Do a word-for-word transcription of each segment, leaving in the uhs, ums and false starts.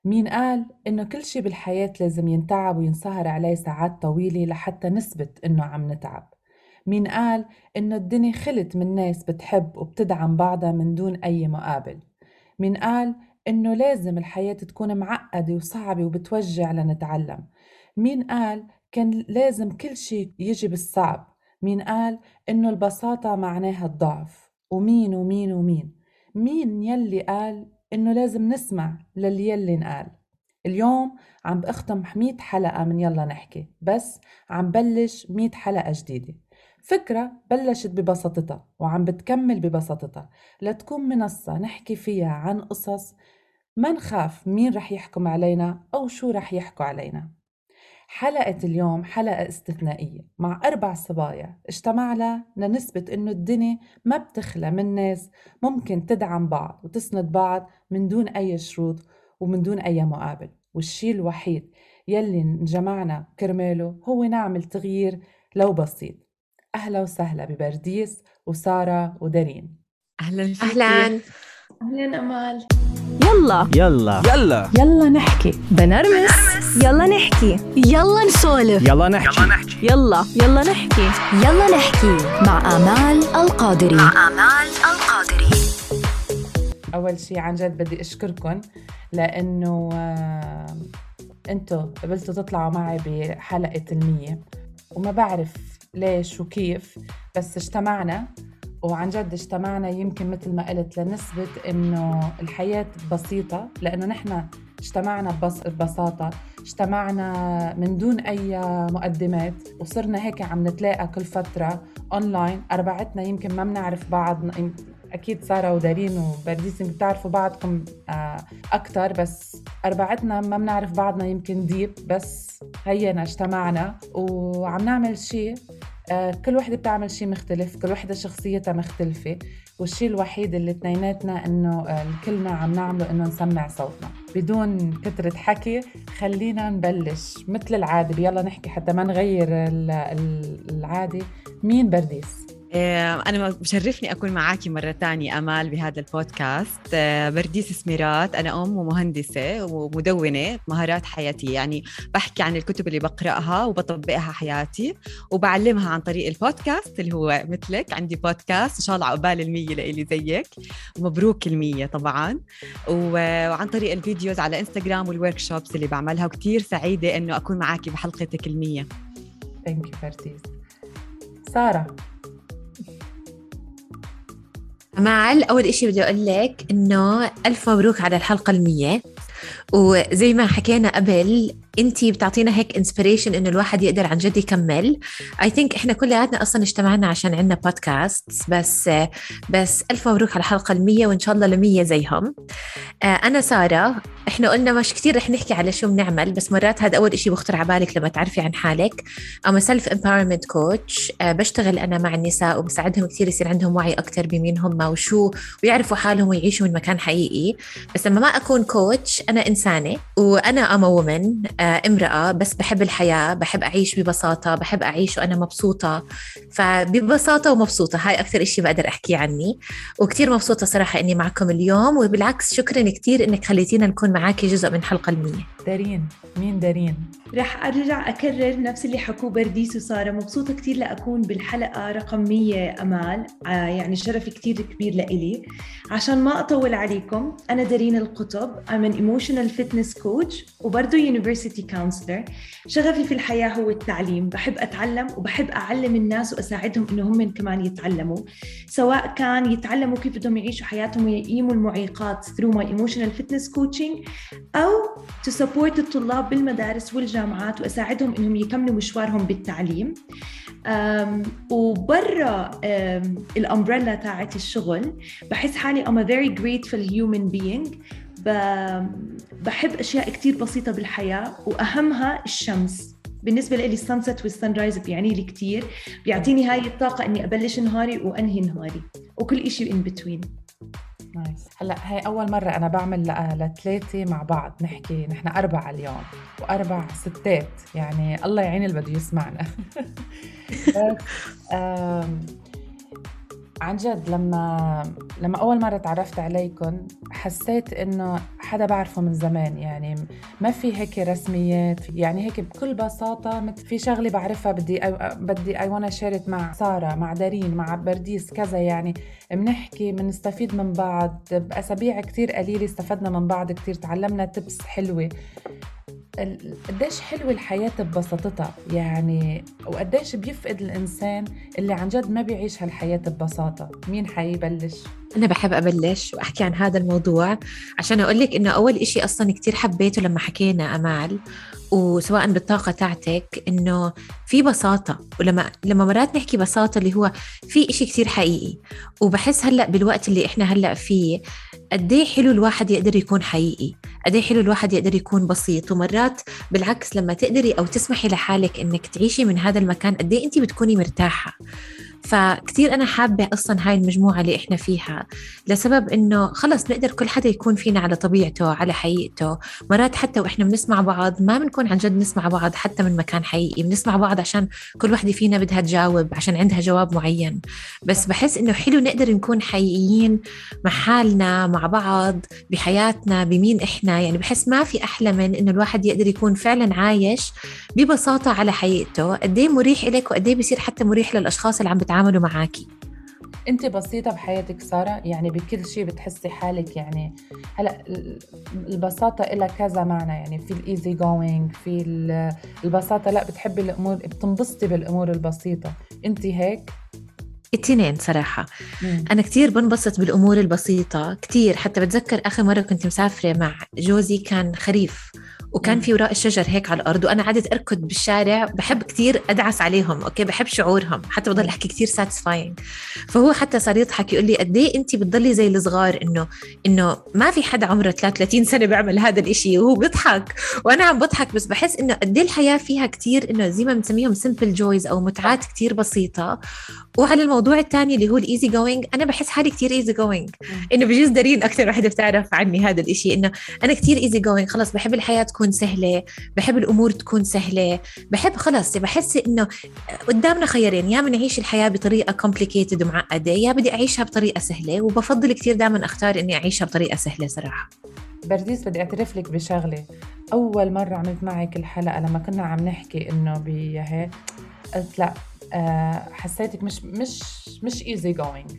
مين قال إنه كل شي بالحياة لازم ينتعب وينسهر عليه ساعات طويلة لحتى نثبت إنه عم نتعب؟ مين قال إنه الدنيا خلت من ناس بتحب وبتدعم بعضها من دون أي مقابل؟ مين قال إنه لازم الحياة تكون معقدة وصعبة وبتوجع لنتعلم؟ مين قال كان لازم كل شي يجي بالصعب؟ مين قال إنه البساطة معناها الضعف؟ ومين ومين ومين؟ مين يلي قال إنه لازم نسمع للي يلي نقال؟ اليوم عم بأختم مية حلقة من يلا نحكي، بس عم بلش مية حلقة جديدة. فكرة بلشت ببساطتها وعم بتكمل ببساطتها لتكون منصة نحكي فيها عن قصص ما نخاف مين رح يحكم علينا أو شو رح يحكوا علينا. حلقة اليوم حلقة استثنائية مع أربع صبايا اجتمعنا لنثبت إنه الدنيا ما بتخلى من ناس ممكن تدعم بعض وتسند بعض من دون أي شروط ومن دون أي مقابل، والشي الوحيد يلي انجمعنا كرماله هو نعمل تغيير لو بسيط. أهلا وسهلا ببرديس وسارة ودارين. أهلا فيكي. أهلاً. أهلاً أمال. يلا يلا يلا يلا نحكي بنرمس يلا نحكي يلا نسولف يلا نحكي يلا يلا نحكي يلا نحكي مع آمال القادري. مع آمال القادري. أول شي عن جد بدي أشكركن لأنه آه، أنتوا قبلتوا تطلعوا معي بحلقة المية، وما بعرف ليش وكيف، بس اجتمعنا وعن جد اجتمعنا يمكن مثل ما قلت لنثبت إنه الحياة بسيطة، لأنه نحن اجتمعنا ببس- ببساطة، اجتمعنا من دون أي مقدمات، وصرنا هيك عم نتلاقى كل فترة أونلاين. أربعتنا يمكن ما بنعرف بعض، أكيد سارة ودارين وبرديس بتعرفوا بعضكم أكتر، بس أربعتنا ما بنعرف بعضنا يمكن ديب، بس هينا اجتمعنا وعم نعمل شيء. كل وحدة بتعمل شيء مختلف، كل وحدة شخصيتها مختلفة، والشيء الوحيد اللي اثنيناتنا إنه الكلنا عم نعمله إنه نسمع صوتنا. بدون كترة حكي خلينا نبلش مثل العادة بيلا نحكي حتى ما نغير العادة. مين برديس؟ أنا بشرفني أكون معاكي مرة تانية أمال بهذا البودكاست. برديس سميرات، أنا أم ومهندسة ومدونة مهارات حياتية، يعني بحكي عن الكتب اللي بقرأها وبطبقها حياتي وبعلمها عن طريق البودكاست اللي هو مثلك. عندي بودكاست إن شاء الله عقبال المية لإلي زيك، ومبروك المية طبعا، وعن طريق الفيديوز على إنستغرام والوركشوبس اللي بعملها، وكتير سعيدة أنه أكون معاكي بحلقتك المية. Thank you برديس. سارة. أمال، أول إشي بدي أقول لك إنه ألف مبروك على الحلقة المية، وزي ما حكينا قبل انتي بتعطينا هيك انسبيريشن انه الواحد يقدر عن جد يكمل. اي ثينك احنا كلياتنا اصلا اجتمعنا عشان عندنا بودكاست، بس بس الف مبروك على الحلقه المية، وان شاء الله لمية زيهم. انا ساره. احنا قلنا مش كتير رح نحكي على شو بنعمل، بس مرات هذا اول إشي بخطر على بالك لما تعرفي عن حالك. انا سيلف امباورمنت كوتش، بشتغل انا مع النساء وبساعدهم كتير يصير عندهم وعي اكتر بمين هم وشو، ويعرفوا حالهم ويعيشوا من مكان حقيقي. بس لما ما اكون كوتش انا انسانه، وانا ام وومن، امرأة بس بحب الحياة، بحب أعيش ببساطة، بحب أعيش وأنا مبسوطة. فببساطة ومبسوطة هاي أكثر إشي بقدر أحكي عني، وكتير مبسوطة صراحة إني معكم اليوم، وبالعكس شكرا كتير إنك خليتينا نكون معاكي جزء من حلقة المية. دارين. مين دارين؟ رح أرجع أكرر نفس اللي حكوه برديس وسارة. مبسوطة كتير لأكون بالحلقة رقم مية أمال، آه يعني شرف كتير كبير لإلي. عشان ما أطول عليكم، أنا دارين القطب، I'm an emotional fitness coach وبرضو university counselor. شغفي في الحياة هو التعليم، بحب أتعلم وبحب أعلم الناس وأساعدهم إنهم من كمان يتعلموا، سواء كان يتعلموا كيف بدهم يعيشوا حياتهم ويقيموا المعيقات through my emotional fitness coaching، أو to support الطلاب بالمدارس والجامعات وأساعدهم إنهم يكملوا مشوارهم بالتعليم. وبرا الأمبريلا تاعت الشغل بحس حالي I'm a very grateful human being. بحب أشياء كتير بسيطة بالحياة، وأهمها الشمس. بالنسبة لي السانسيت والسانرايز بيعني لي كتير، بيعطيني هاي الطاقة إني أبلش نهاري وأنهي نهاري وكل إشي in between. نايس. هلا هاي أول مرة أنا بعمل لثلاثة مع بعض نحكي، نحن أربعة اليوم وأربع ستات، يعني الله يعين اللي بده يسمعنا. بس عن جد لما لما أول مرة تعرفت عليكم حسيت إنه حدا بعرفه من زمان، يعني ما في هيك رسميات، يعني هيك بكل بساطة في شغلة بعرفها بدي أ... بدي I wanna share it مع سارة، مع دارين، مع برديس كذا، يعني بنحكي بنستفيد من بعض بأسابيع كتير قليلة، استفدنا من بعض كتير، تعلمنا تبس حلوة. قديش حلوة الحياة ببساطتها يعني، وقديش بيفقد الإنسان اللي عن جد ما بيعيش هالحياة ببساطة. مين حيبلش؟ أنا بحب أبلش وأحكي عن هذا الموضوع عشان أقولك إنه أول إشي أصلاً كتير حبيته لما حكينا أمال، وسواء بالطاقة تاعتك، إنه في بساطة. ولما لما مرات نحكي بساطة اللي هو في إشي كتير حقيقي، وبحس هلأ بالوقت اللي إحنا هلأ فيه قديه حلو الواحد يقدر يكون حقيقي، قديه حلو الواحد يقدر يكون بسيط. ومرات بالعكس لما تقدري أو تسمحي لحالك إنك تعيشي من هذا المكان قديه أنتي بتكوني مرتاحة. فكتير أنا حابة أصلاً هاي المجموعة اللي إحنا فيها لسبب إنه خلص نقدر كل حدا يكون فينا على طبيعته، على حقيقته. مرات حتى وإحنا بنسمع بعض ما بنكون عن جد نسمع بعض حتى من مكان حقيقي، بنسمع بعض عشان كل واحدة فينا بدها تجاوب، عشان عندها جواب معين. بس بحس إنه حلو نقدر نكون حقيقيين مع حالنا، مع بعض، بحياتنا، بمين إحنا. يعني بحس ما في أحلى من إنه الواحد يقدر يكون فعلاً عايش ببساطة على حقيقته. قديه مريح إليك وقديه بيصير حتى مريح للأشخاص اللي عم بتعاملوا معاكي. انت بسيطة بحياتك سارة، يعني بكل شيء بتحسي حالك، يعني هلا البساطة إلها كذا معنى، يعني في الايزي جوينج، في البساطة لا بتحبي الأمور، بتنبسطي بالأمور البسيطة. انت هيك؟ التنين صراحة. مم. أنا كتير بنبسط بالأمور البسيطة كتير. حتى بتذكر آخر مرة كنت مسافرة مع جوزي كان خريف، وكان في وراء الشجر هيك على الأرض، وأنا قعدت أركض بالشارع. بحب كتير أدعس عليهم، أوكي، بحب شعورهم، حتى بضل أحكي كتير ساتسفاينج. فهو حتى صار يضحك يقول لي قديه أنتي بتضلي زي الصغار، إنه إنه ما في حدا عمره ثلاثة وثلاثين سنة بيعمل هذا الإشي. وهو بيضحك وأنا عم بضحك، بس بحس إنه قديه الحياة فيها كتير إنه زي ما بنسميهم simple joys أو متعات كتير بسيطة. وعلى الموضوع الثاني اللي هو الإيزي جوينج، أنا بحس حالي كتير إيزي جوينج. إنه بجوز دارين أكتر واحدة بتعرف عني هذا الإشي، إنه أنا كتير إيزي جوينج. خلاص بحب الحياة تكون سهلة، بحب الأمور تكون سهلة، بحب خلاص بحس إنه قدامنا خيارين، يا بنعيش الحياة بطريقة complicated ومعقدة، يا بدي أعيشها بطريقة سهلة. وبفضل كتير دائما أختار إني أعيشها بطريقة سهلة صراحة. برديس بدي أعترف لك بشغلة. أول مرة عملت معك الحلقة لما كنا عم نحكي إنه بيهي، قلت لا أه حسيتك مش مش مش easy going.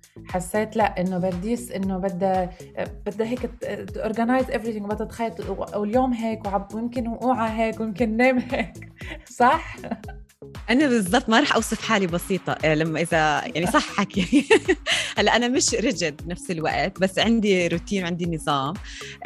حسيت لا إنه برديس إنه بدها بدها هيك organize everything، بدها تخيط، واليوم هيك ويمكن وقوعة هيك ويمكن نام هيك. صح؟ أنا بالضبط ما رح أوصف حالي بسيطة لما إذا يعني صح حكي. هلا أنا مش ريجيد بنفس الوقت، بس عندي روتين وعندي نظام.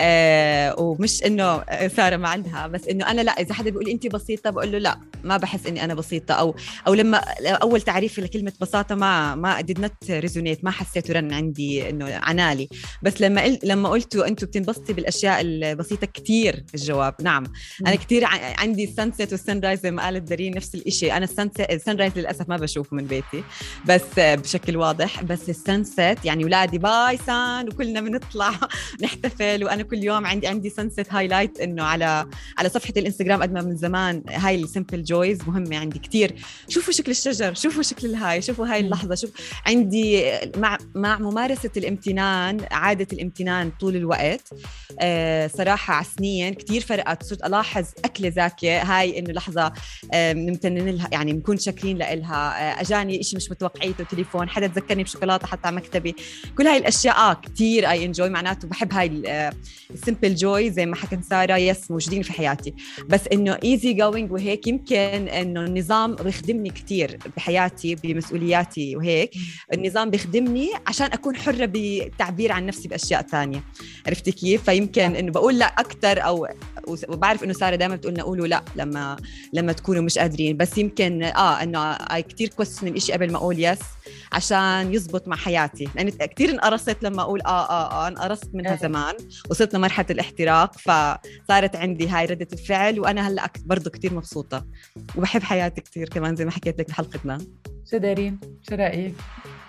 آه ومش إنه سارة ما عندها، بس إنه أنا لا، إذا حدا بيقول أنتي بسيطة بقول له لا، ما بحس إني أنا بسيطة. أو أو لما أول تعريف لكلمة بساطة ما ما did not resonate، ما حسيت رن عندي إنه عنالي. بس لما قل لما قلتوا أنتوا بتنبسطي بالأشياء البسيطة كتير، الجواب نعم. أنا كتير عندي السانسيت والسنرايز زي ما قالت دارين، نفس الإشي. أنا السانرايز للأسف ما بشوفه من بيتي بس بشكل واضح، بس السانسيت يعني ولادي باي سان وكلنا بنطلع نحتفل. وأنا كل يوم عندي عندي سانسيت هايلايت إنه على على صفحة الإنستغرام قد ما من زمان. هاي السيمبل جويز مهمة عندي كتير. شوفوا شكل الشجر، شوفوا شكل الهاي، شوفوا هاي اللحظة. شوف عندي مع مع ممارسة الامتنان، عادة الامتنان طول الوقت. آه صراحة على سنين كتير فرقت. صرت ألاحظ أكلة زاكية هاي إنه لحظة آه نمتنن لها، يعني نكون شاكرين لإلها. أجاني إشي مش متوقعيته، تليفون، حدا تذكرني بشوكولاتة حتى على مكتبي. كل هاي الأشياء آه كتير أي إنجوي، معناته بحب هاي السيمبل جوي زي ما حكت سارة، يس موجودين في حياتي. بس إنه إيزي جوينج وهيك يمكن إنه النظام بيخدمني كتير بحياتي بمسؤولياتي، وهيك النظام بيخدمني عشان أكون حرة بالتعبير عن نفسي بأشياء تانية. عرفتي كيف؟ فيمكن إنه بقول لا أكتر، أو وبعرف إنه سارة دائما بتقولنا قولوا لا لما لما تكونوا مش قادرين. بس يمكن آه إنه أي كتير كويستشن الإشي قبل ما أقول يس عشان يزبط مع حياتي، لأن كتير انقرصت لما أقول آه آه آه انقرصت منها زمان، وصلت لمرحلة الاحتراق، فصارت عندي هاي ردة الفعل. وأنا هلأ برضو كتير مبسوطة وبحب حياتي كتير كمان زي ما حكيت لك بحلقتنا. شو دارين؟ شو رأيك؟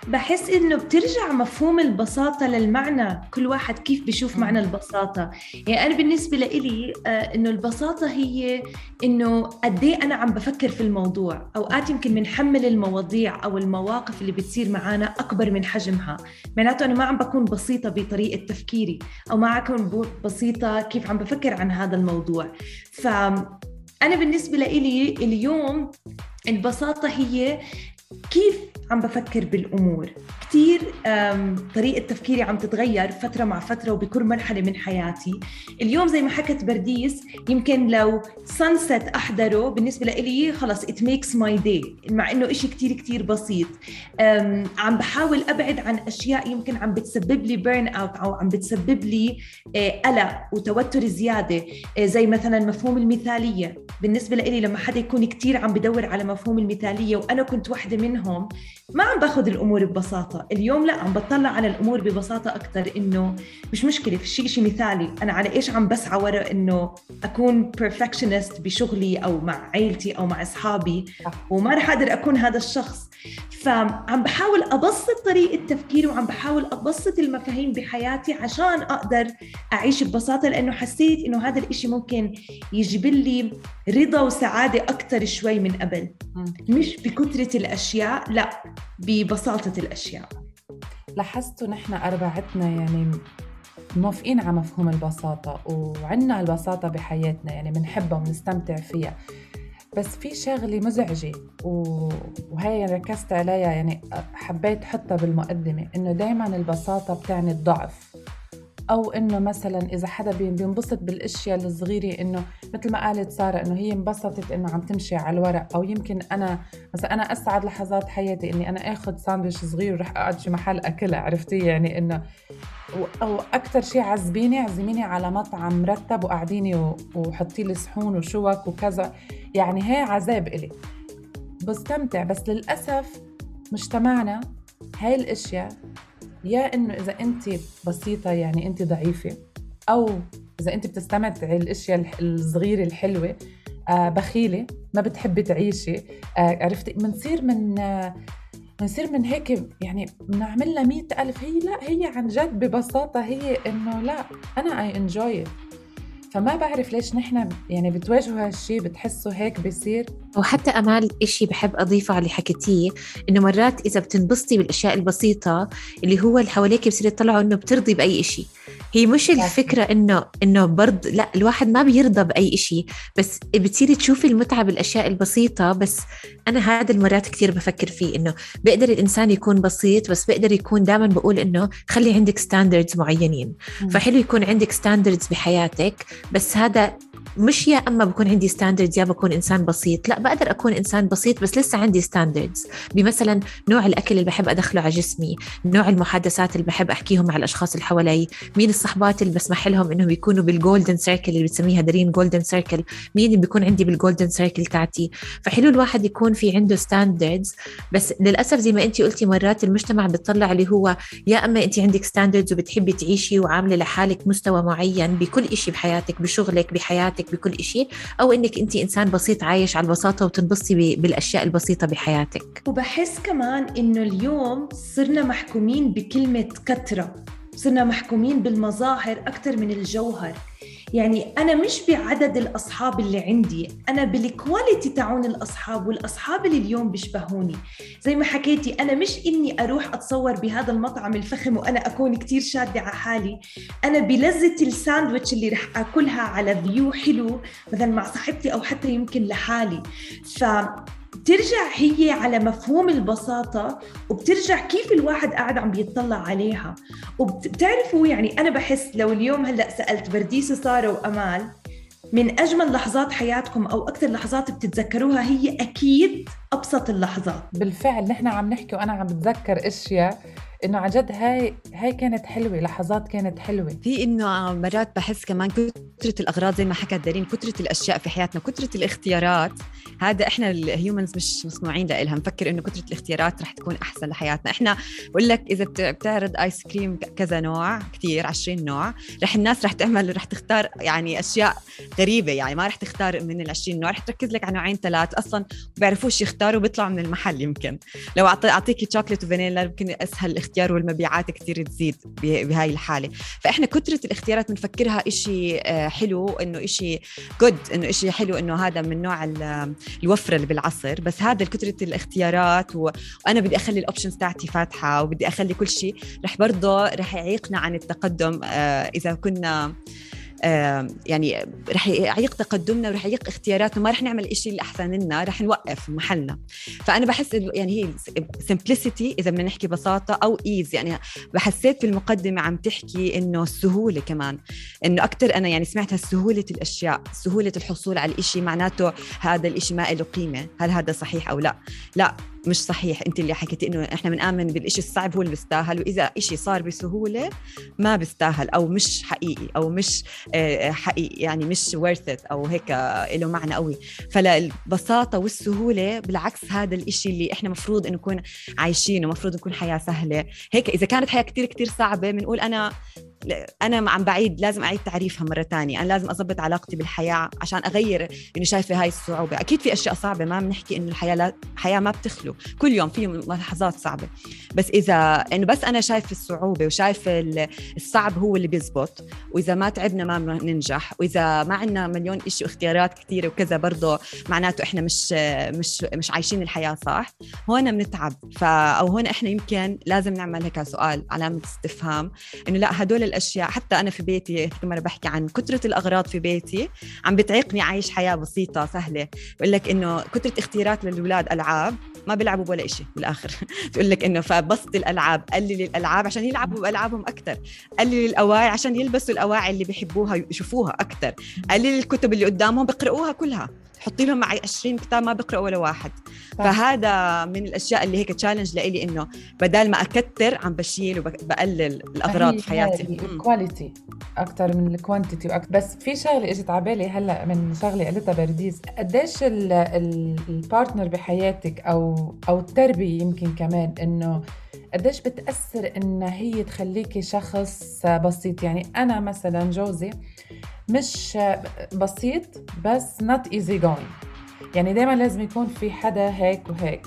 بحس إنه بترجع مفهوم البساطة للمعنى، كل واحد كيف بيشوف معنى البساطة. يعني أنا بالنسبة لإلي آه إنه البساطة هي إنه قدي أنا عم بفكر في الموضوع. أوقات يمكن منحمل المواضيع أو المواقف اللي بتصير معانا أكبر من حجمها، معناته أنا ما عم بكون بسيطة بطريقة تفكيري، أو ما عم بكون بسيطة كيف عم بفكر عن هذا الموضوع. فأنا بالنسبة لإلي اليوم البساطة هي كيف عم بفكر بالأمور. كتير طريقة تفكيري عم تتغير فترة مع فترة وبكل مرحلة من حياتي. اليوم زي ما حكت برديس، يمكن لو سانست أحضره بالنسبة لإلي خلاص it makes my day، مع إنه إشي كتير كتير بسيط. عم بحاول أبعد عن أشياء يمكن عم بتسبب لي بيرن أوت أو عم بتسبب لي قلق وتوتر زيادة، زي مثلا مفهوم المثالية. بالنسبة لإلي لما حدا يكون كتير عم بدور على مفهوم المثالية وأنا كنت واحدة منهم، ما عم باخذ الأمور ببساطة. اليوم لا، عم بطلع على الأمور ببساطة أكتر، إنه مش مشكلة في شيء شيء مثالي. أنا على إيش عم بسعى ورا إنه أكون perfectionist بشغلي أو مع عائلتي أو مع أصحابي، وما رح أقدر أكون هذا الشخص. فعم بحاول أبسط طريقة تفكيري وعم بحاول أبسط المفاهيم بحياتي عشان أقدر أعيش ببساطة، لأنه حسيت إنه هذا الإشي ممكن يجيب لي رضا وسعادة أكتر شوي من قبل، مش بكثرة الأشياء، لا ببساطة الأشياء. لاحظتوا نحن أربعتنا يعني موافقين على مفهوم البساطة، وعنا البساطة بحياتنا، يعني بنحبها ونستمتع فيها. بس في شغلة مزعجة وهي ركزت عليها، يعني حبيت حطها بالمقدمة، إنه دايماً البساطة بتعني الضعف، أو إنه مثلاً إذا حدا بينبسط بالأشياء الصغيرة، إنه مثل ما قالت سارة إنه هي انبسطت إنه عم تمشي على الورق، أو يمكن أنا مثلا أنا أسعد لحظات حياتي إني أنا أخذ ساندويش صغير ورح أقعد في محل أكلها، عرفتي يعني إنه، أو أكتر شيء عزبيني عزميني على مطعم مرتب وقاعديني وحطي لي صحون وشوك وكذا، يعني هي عذاب إلي، بستمتع. بس للأسف مجتمعنا هاي الأشياء، يا إنه إذا أنت بسيطة يعني أنت ضعيفة، أو إذا أنت بتستمتعي الأشياء الصغيرة الحلوة آه بخيلة، ما بتحبي تعيشي، آه عرفتي، منصير من آه منصير من هيك يعني بنعمل لها مئة ألف. هي لا، هي عن جد ببساطة هي إنه لا، أنا I enjoy it. فما بعرف ليش نحن يعني بتواجهوا هالشي، بتحسوا هيك بيصير. وحتى أمال إشي بحب أضيفه على اللي حكيتيه، إنه مرات إذا بتنبسطي بالأشياء البسيطة اللي هو اللي حواليك بصير يطلعوا إنه بترضي بأي إشي. هي مش الفكرة إنه إنه برض، لا، الواحد ما بيرضى بأي إشي، بس بتصيري تشوفي المتعة بالأشياء البسيطة. بس أنا هذا المرات كتير بفكر فيه، إنه بقدر الإنسان يكون بسيط، بس بقدر يكون دائما بقول إنه خلي عندك ستاندردز معينين. فحلو يكون عندك ستاندردز بحياتك، بس هذا مش يا أما بكون عندي ستاندردز يا بكون إنسان بسيط. لا، بقدر أكون إنسان بسيط بس لسه عندي ستاندردز، بمثلا نوع الأكل اللي بحب أدخله على جسمي، نوع المحادثات اللي بحب أحكيهم مع الأشخاص اللي حوالي، مين الصحبات اللي بسمح لهم إنهم يكونوا بالجولدن سيركل اللي بتسميها دارين جولدن سيركل، مين اللي بيكون عندي بالجولدن سيركل تاعتي. فحلو الواحد يكون في عنده ستاندردز. بس للأسف زي ما أنتي قلتي، مرات المجتمع بتطلع اللي هو يا أما أنتي عندك ستاندردز وبتحبي تعيشي وعاملة لحالك مستوى معين بكل إشي بحياتك، بشغلك، بحياتك، بكل إشي، أو إنك أنتي إنسان بسيط عايش على البساطة وتنبسطي بالأشياء البسيطة بحياتك. وبحس كمان إنه اليوم صرنا محكومين بكلمة كترة، صرنا محكومين بالمظاهر أكتر من الجوهر. يعني أنا مش بعدد الأصحاب اللي عندي، أنا بالكواليتي تعون الأصحاب، والأصحاب اللي اليوم بيشبهوني. زي ما حكيتي، أنا مش إني أروح أتصور بهذا المطعم الفخم وأنا أكون كتير شادة على حالي، أنا بلذة الساندويتش اللي رح أكلها على فيو حلو مثلا مع صاحبتي أو حتى يمكن لحالي. ف بترجع هي على مفهوم البساطة، وبترجع كيف الواحد قاعد عم بيطلع عليها. وبتعرفوا يعني أنا بحس لو اليوم هلأ سألت برديس وسارة وأمال من أجمل لحظات حياتكم أو أكثر لحظات بتتذكروها، هي أكيد أبسط اللحظات. بالفعل نحن عم نحكي وأنا عم بتذكر أشياء إنه عجد هاي هاي كانت حلوة، لحظات كانت حلوة. في إنه مرات بحس كمان كثرة الأغراض زي ما حكت دارين، كثرة الأشياء في حياتنا، كثرة الاختيارات، هذا إحنا الهيومنز مش مصنوعين لإلها. نفكر إنه كثرة الاختيارات رح تكون أحسن لحياتنا. إحنا بقول لك إذا بتعرض آيس كريم كذا نوع كتير عشرين نوع، رح الناس رح تعمل رح تختار يعني أشياء غريبة، يعني ما رح تختار من العشرين نوع، رح تركز لك على نوعين ثلاث أصلاً بيعرفوش يختاروا بيطلعوا من المحل. يمكن لو أعطيكي شوكولاتة وفانيلا يمكن أسهل الاختيار والمبيعات كتير تزيد بهاي الحالة. فإحنا كثرة الاختيارات بنفكرها إشي حلو، إنه إشي جود، إنه إشي حلو، إنه هذا من نوع الوفرة اللي بالعصر. بس هذا كثرة الاختيارات و... وأنا بدي أخلي الأوبشنز تاعتي فاتحة وبدي أخلي كل شيء، رح برضه رح يعيقنا عن التقدم. آه إذا كنا آه يعني رح يعيق تقدمنا ورح يعيق اختياراتنا، ما رح نعمل إشي اللي أحسن لنا، رح نوقف محلنا. فأنا بحس يعني هي simplicity إذا بدنا نحكي بساطة أو ease. يعني بحسيت في المقدمة عم تحكي إنه السهولة كمان، إنه أكتر أنا يعني سمعتها سهولة الأشياء، سهولة الحصول على الإشي، معناته هذا الإشي ما له قيمة. هل هذا صحيح أو لا؟ لا مش صحيح. انت اللي حكيتي انه احنا بنآمن بالإشي الصعب هو اللي بيستاهل، واذا إشي صار بسهولة ما بيستاهل او مش حقيقي او مش حقيقي، يعني مش worth it او هيك له معنى قوي. فالبساطة والسهولة بالعكس هذا الإشي اللي احنا مفروض انه نكون عايشينه، مفروض نكون حياة سهلة. هيك اذا كانت حياة كتير كتير صعبة بنقول انا أنا عم بعيد، لازم أعيد تعريفها مرة تانية، أنا لازم أضبط علاقتي بالحياة عشان أغير إنه شايفة هاي الصعوبة. أكيد في أشياء صعبة، ما بنحكي إنه الحياة لا، حياة ما بتخلو، كل يوم في لحظات صعبة. بس إذا إنه بس أنا شايف الصعوبة وشايف الصعب هو اللي بيزبط، وإذا ما تعبنا ما ننجح، وإذا ما عنا مليون إشي واختيارات كتيرة وكذا برضو معناته إحنا مش مش مش عايشين الحياة صح، هون بنتعب. فأو هون إحنا يمكن لازم نعمل هيك سؤال علامة استفهام، إنه لا هدول الأشياء. حتى أنا في بيتي كما أنا بحكي عن كثرة الأغراض في بيتي عم بتعيقني عايش حياة بسيطة سهلة. بقول لك إنه كثرة اختيارات للأولاد، ألعاب ما بيلعبوا ولا إشي بالآخر. تقول لك إنه فبسط الألعاب، قلل الألعاب عشان يلعبوا بألعابهم أكتر، قلل الأواعي عشان يلبسوا الأواعي اللي بيحبوها يشوفوها أكتر، قلل الكتب اللي قدامهم بقرأوها كلها، حطي لهم معي عشرين كتاب ما بقرأ ولا واحد. فهذا من الأشياء اللي هيك تشالنج لإلي، إنه بدل ما أكتر عم بشيل وبقلل الأغراض في حياتي. الكواليتي أكتر من الكوانتيتي وأكتر. بس في شغلة إجت عبالي هلأ من شغلة قالتها برديس، قديش البارتنر بحياتك أو أو التربية يمكن كمان، إنه قديش بتأثر إن هي تخليكي شخص بسيط. يعني أنا مثلا جوزي مش بسيط بس not easy going، يعني دايما لازم يكون في حدا هيك وهيك.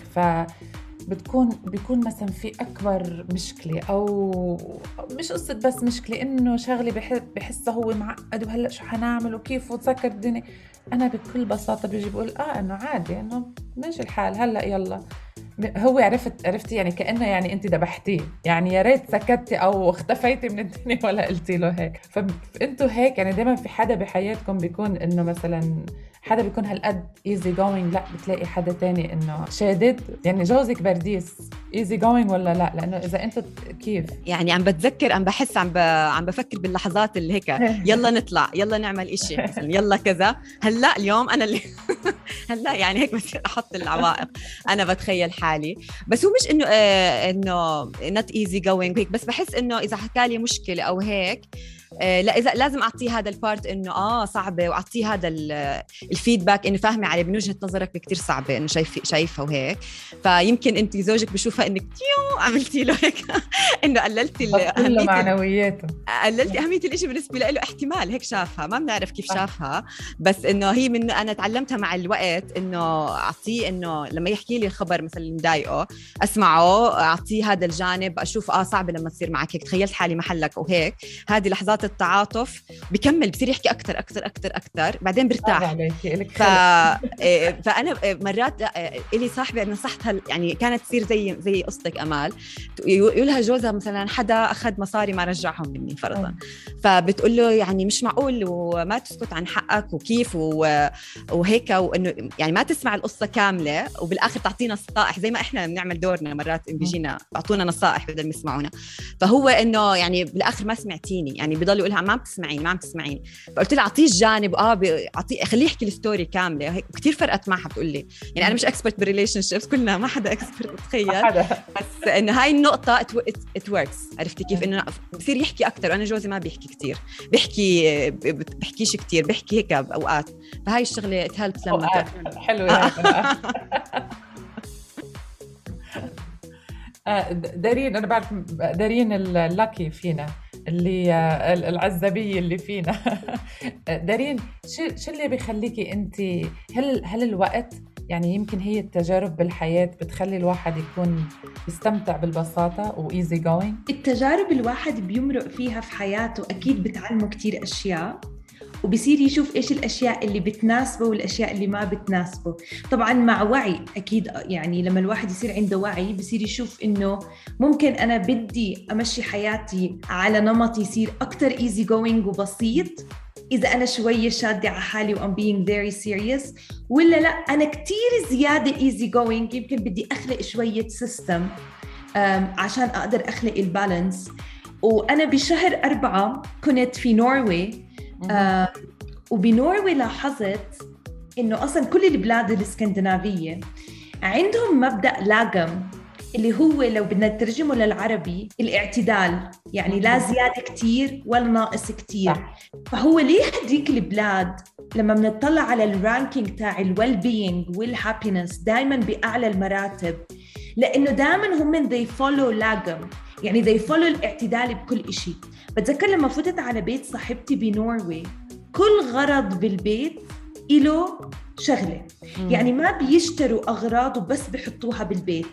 فبتكون بيكون مثلا في أكبر مشكلة أو مش قصة بس مشكلة، إنه شغلي بحب بحسه هو معقد وهلأ شو حنعمل وكيف وتسكر الدنيا. أنا بكل بساطة بيجي بقول آه إنه عادي، إنه ماشي الحال هلأ يلا. هو عرفت عرفتي يعني كأنه يعني أنت دبحتيه، يعني يا ريت سكتتي أو اختفيتي من الدنيا ولا قلتي له هيك. فأنتوا هيك يعني دايما في حدا بحياتكم بيكون إنه مثلا حدا بيكون هالقد easy going، لا بتلاقي حدا تاني إنه شادد. يعني جوزك برديس easy going ولا لا؟ لأنه إذا أنتوا كيف يعني عم بتذكر، عم بحس، عم ب... عم بفكر باللحظات اللي هيك يلا نطلع، يلا نعمل إشي مثلا، يلا كذا. هلا اليوم أنا اللي هلا يعني هيك بصير أحط العوائق. أنا بتخيل حالي، بس هو مش إنه آه إنه not easy going هيك، بس بحس إنه إذا حكالي مشكلة أو هيك آه لا إذا لازم أعطيه هذا البارت إنه آه صعبة، وأعطيه هذا الفيدباك إنه فاهمة عليه من وجهة نظرك كتير صعبة، إنه شايف شايفها وهيك. فيمكن أنت زوجك بشوفها إنك تيو عملتي له هيك إنه قللتي أهمية معنوياته، قللتي أهمية الإشي بالنسبة له. احتمال هيك شافها، ما بنعرف كيف شافها، بس إنه هي من أنا تعلمتها مع الوقت، إنه أعطيه إنه لما يحكي لي الخبر مثلا اللي مضايقه أسمعه، أعطيه هذا الجانب، أشوف آه صعبة لما تصير معك هيك، تخيلت حالي محلك أو هيك. هذه لحظات التعاطف بكمل، بصير يحكي أكتر أكتر أكتر أكتر، بعدين برتاح. ف... فأنا مرات إلي صاحبة نصحتها، يعني كانت تصير زي زي قصتك أمال، يقولها جوزها مثلا حدا أخذ مصاري ما رجعهم مني فرضا، فبتقول له يعني مش معقول وما تسكت عن حقك وكيف وهيك، وإنه يعني ما تسمع القصة كاملة وبالآخر تعطينا نصائح زي ما إحنا بنعمل دورنا مرات بيجينا بعطونا نصائح بدل ما يسمعونا. فهو إنه يعني بالآخر ما سمعتيني، يعني بضل يضل يقولها ما عم تسمعيني ما عم تسمعيني. فقلت لها اعطيه الجانب اه اعطيه خليه يحكي الستوري كامله. كثير فرقت معها بتقول لي يعني انا مش اكسبرت بالريليشن شيبس كلنا ما حدا اكسبرت تخيل بس انه هاي النقطه ات وركس. عرفتي كيف انه بصير يحكي اكثر. انا جوزي ما بيحكي كثير بيحكي بحكيش كثير بيحكي هيك باوقات. فهاي الشغله اتهلت لما حلو يعني. دارين أنا بعرف دارين اللاكي فينا اللي العزبية اللي فينا. دارين شو شو اللي بيخليكي أنت هل هل الوقت يعني يمكن هي التجارب بالحياة بتخلي الواحد يكون يستمتع بالبساطة وإيزي جوينج؟ التجارب الواحد بيمرق فيها في حياته أكيد بتعلمه كتير أشياء وبصير يشوف إيش الأشياء اللي بتناسبه والأشياء اللي ما بتناسبه. طبعاً مع وعي أكيد يعني لما الواحد يصير عنده وعي بصير يشوف إنه ممكن أنا بدي أمشي حياتي على نمط يصير أكتر easy going وبسيط إذا أنا شوية شادة على حالي و I'm being very serious، ولا لا أنا كتير زيادة easy going يمكن بدي أخلق شوية system عشان أقدر أخلق البالانس. وأنا بشهر أربعة كنت في نوروي، آه وبنوروي لاحظت إنه أصلاً كل البلاد الإسكندنافية عندهم مبدأ لاغم اللي هو لو بدنا نترجمه للعربي الاعتدال، يعني لا زيادة كتير ولا ناقص كتير. فهو ليه هديك البلاد لما بنطلع على الرانكينج تاع الويل بينج والهابينس دايماً بأعلى المراتب؟ لأنه دايماً هم they follow لاغم، يعني they follow الاعتدال بكل إشي. بتذكر لما فتت على بيت صاحبتي بنوروي كل غرض بالبيت إله شغلة، يعني ما بيشتروا أغراض وبس بيحطوها بالبيت.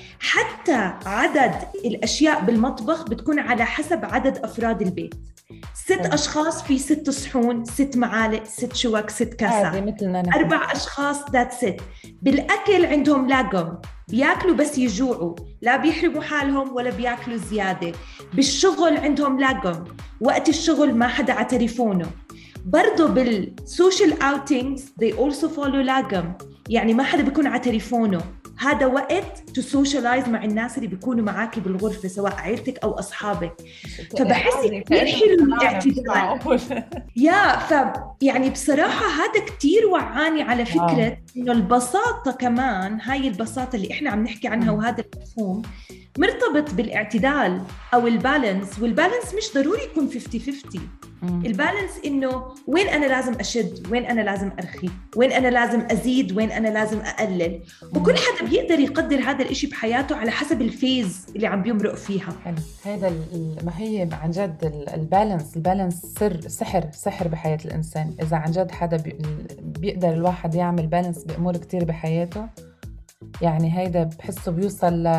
حتى عدد الأشياء بالمطبخ بتكون على حسب عدد أفراد البيت. ست أشخاص في ست صحون، ست معالق، ست شوك، ست كاسات. أربع أشخاص that's it. بالأكل عندهم لاغم، بياكلوا بس يجوعوا، لا بيحرموا حالهم ولا بياكلوا زيادة. بالشغل عندهم لاغم، وقت الشغل ما حدا على تليفونه. برضو بالسوشيال اوتينجز they also follow لاغم، يعني ما حدا بيكون على تليفونه. هذا وقت to socialize مع الناس اللي بيكونوا معاكي بالغرفة سواء عيلتك أو أصحابك. فبحس كتير حلو الاعتدال يا ف يعني بصراحة هذا كتير وعاني على فكرة إنه البساطة كمان، هاي البساطة اللي إحنا عم نحكي عنها وهذا المفهوم مرتبط بالاعتدال أو البالانس. والبالانس مش ضروري يكون خمسين خمسين. البالانس إنه وين أنا لازم أشد، وين أنا لازم أرخي، وين أنا لازم أزيد، وين أنا لازم أقلل. وكل حدا بيقدر يقدر هذا الإشي بحياته على حسب الفيز اللي عم بيمرق فيها. حلو. هذا ما هي عن جد البالانس. البالانس سر سحر سحر بحياة الإنسان. إذا عن جد حدا بيقدر الواحد يعمل بالانس بأمور كتير بحياته، يعني هيدا بحسه بيوصل ل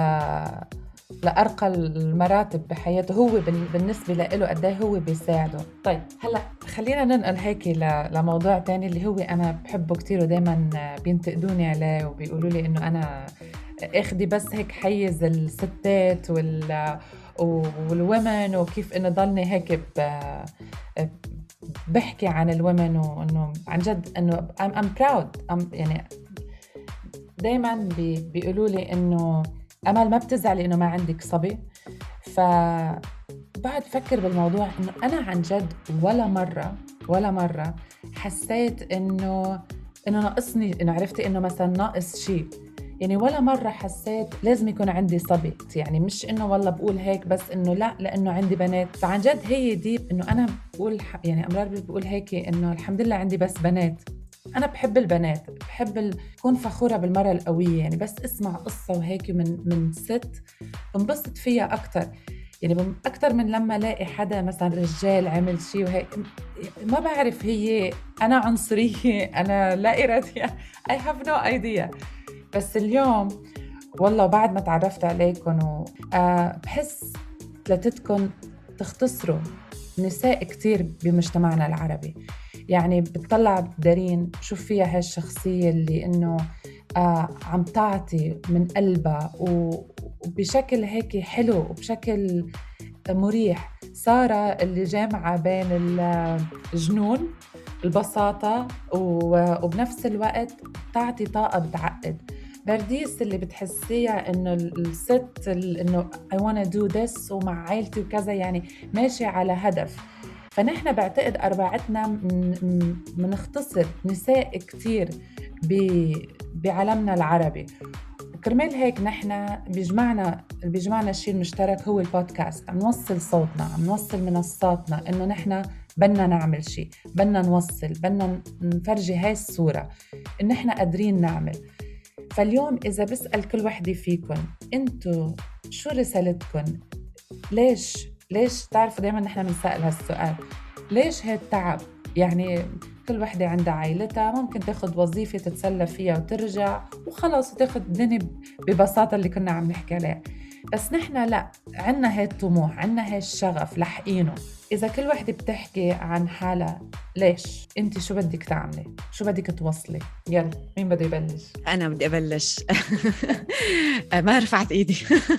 لأرقى المراتب بحياته هو بالنسبة له قديه هو بيساعده. طيب هلأ خلينا ننقل هيك لموضوع تاني اللي هو أنا بحبه كتير ودايما بينتقدوني عليه وبيقولوا لي إنه أنا أخدي بس هيك حيز الستات وال والومن وكيف إنه ضلني هيك بحكي عن الومن وإنه عن جد إنه I'm, I'm proud I'm يعني دايما بي بيقولوا لي إنه أمل ما بتزعلي إنه ما عندك صبي. فبعد فكر بالموضوع إنه أنا عن جد ولا مرة ولا مرة حسيت إنه إنه ناقصني، إنه عرفتي إنه مثلا ناقص شيء. يعني ولا مرة حسيت لازم يكون عندي صبي، يعني مش إنه والله بقول هيك بس إنه لا لأنه عندي بنات. فعن جد هي دي إنه أنا بقول يعني أمرار بقول هيك إنه الحمد لله عندي بس بنات. أنا بحب البنات، بحب ال... كون فخورة بالمرة القوية، يعني بس اسمع قصة وهيك من من ست بنبسط فيها أكتر، يعني أكتر من لما ألاقي حدا مثلا رجال عمل شيء وهيك. ما بعرف هي أنا عنصرية أنا لا إرادية I have no idea. بس اليوم والله بعد ما تعرفت عليكم و... أه بحس ثلاثتكم تختصروا نساء كتير بمجتمعنا العربي. يعني بتطلع دارين شوف فيها هاي الشخصية اللي إنه آه عم تعطي من قلبها وبشكل هيك حلو وبشكل مريح. سارة اللي جامعة بين الجنون البساطة وبنفس الوقت تعطي طاقة بتعقد. برديس اللي بتحسيها إنه الست إنه I wanna do this ومع عائلتي وكذا، يعني ماشي على هدف. فنحن بعتقد أربعتنا منختصر نساء كتير بعالمنا العربي، وكرمال هيك نحن بيجمعنا بيجمعنا الشيء المشترك هو البودكاست. عم نوصل صوتنا، عم نوصل منصاتنا إنه نحن بدنا نعمل شيء، بدنا نوصل، بدنا نفرجي هاي الصورة إن نحن قادرين نعمل. فاليوم إذا بسأل كل وحدة فيكن أنتوا شو رسالتكن؟ ليش ليش تعرفوا دايما نحن بنسأل هالسؤال، ليش هالتعب؟ يعني كل وحدة عندها عائلتها، ممكن تاخد وظيفة تتسلى فيها وترجع وخلاص وتاخد الدنيا ببساطة اللي كنا عم نحكي عليه. بس نحن لا، عنا هاي الطموح، عنا هاي الشغف لحقينه. إذا كل وحدة بتحكي عن حالها، ليش؟ أنت شو بدك تعملي؟ شو بدك توصلي؟ يلا مين بده يبلش؟ أنا بدي أبلش. ما رفعت إيدي.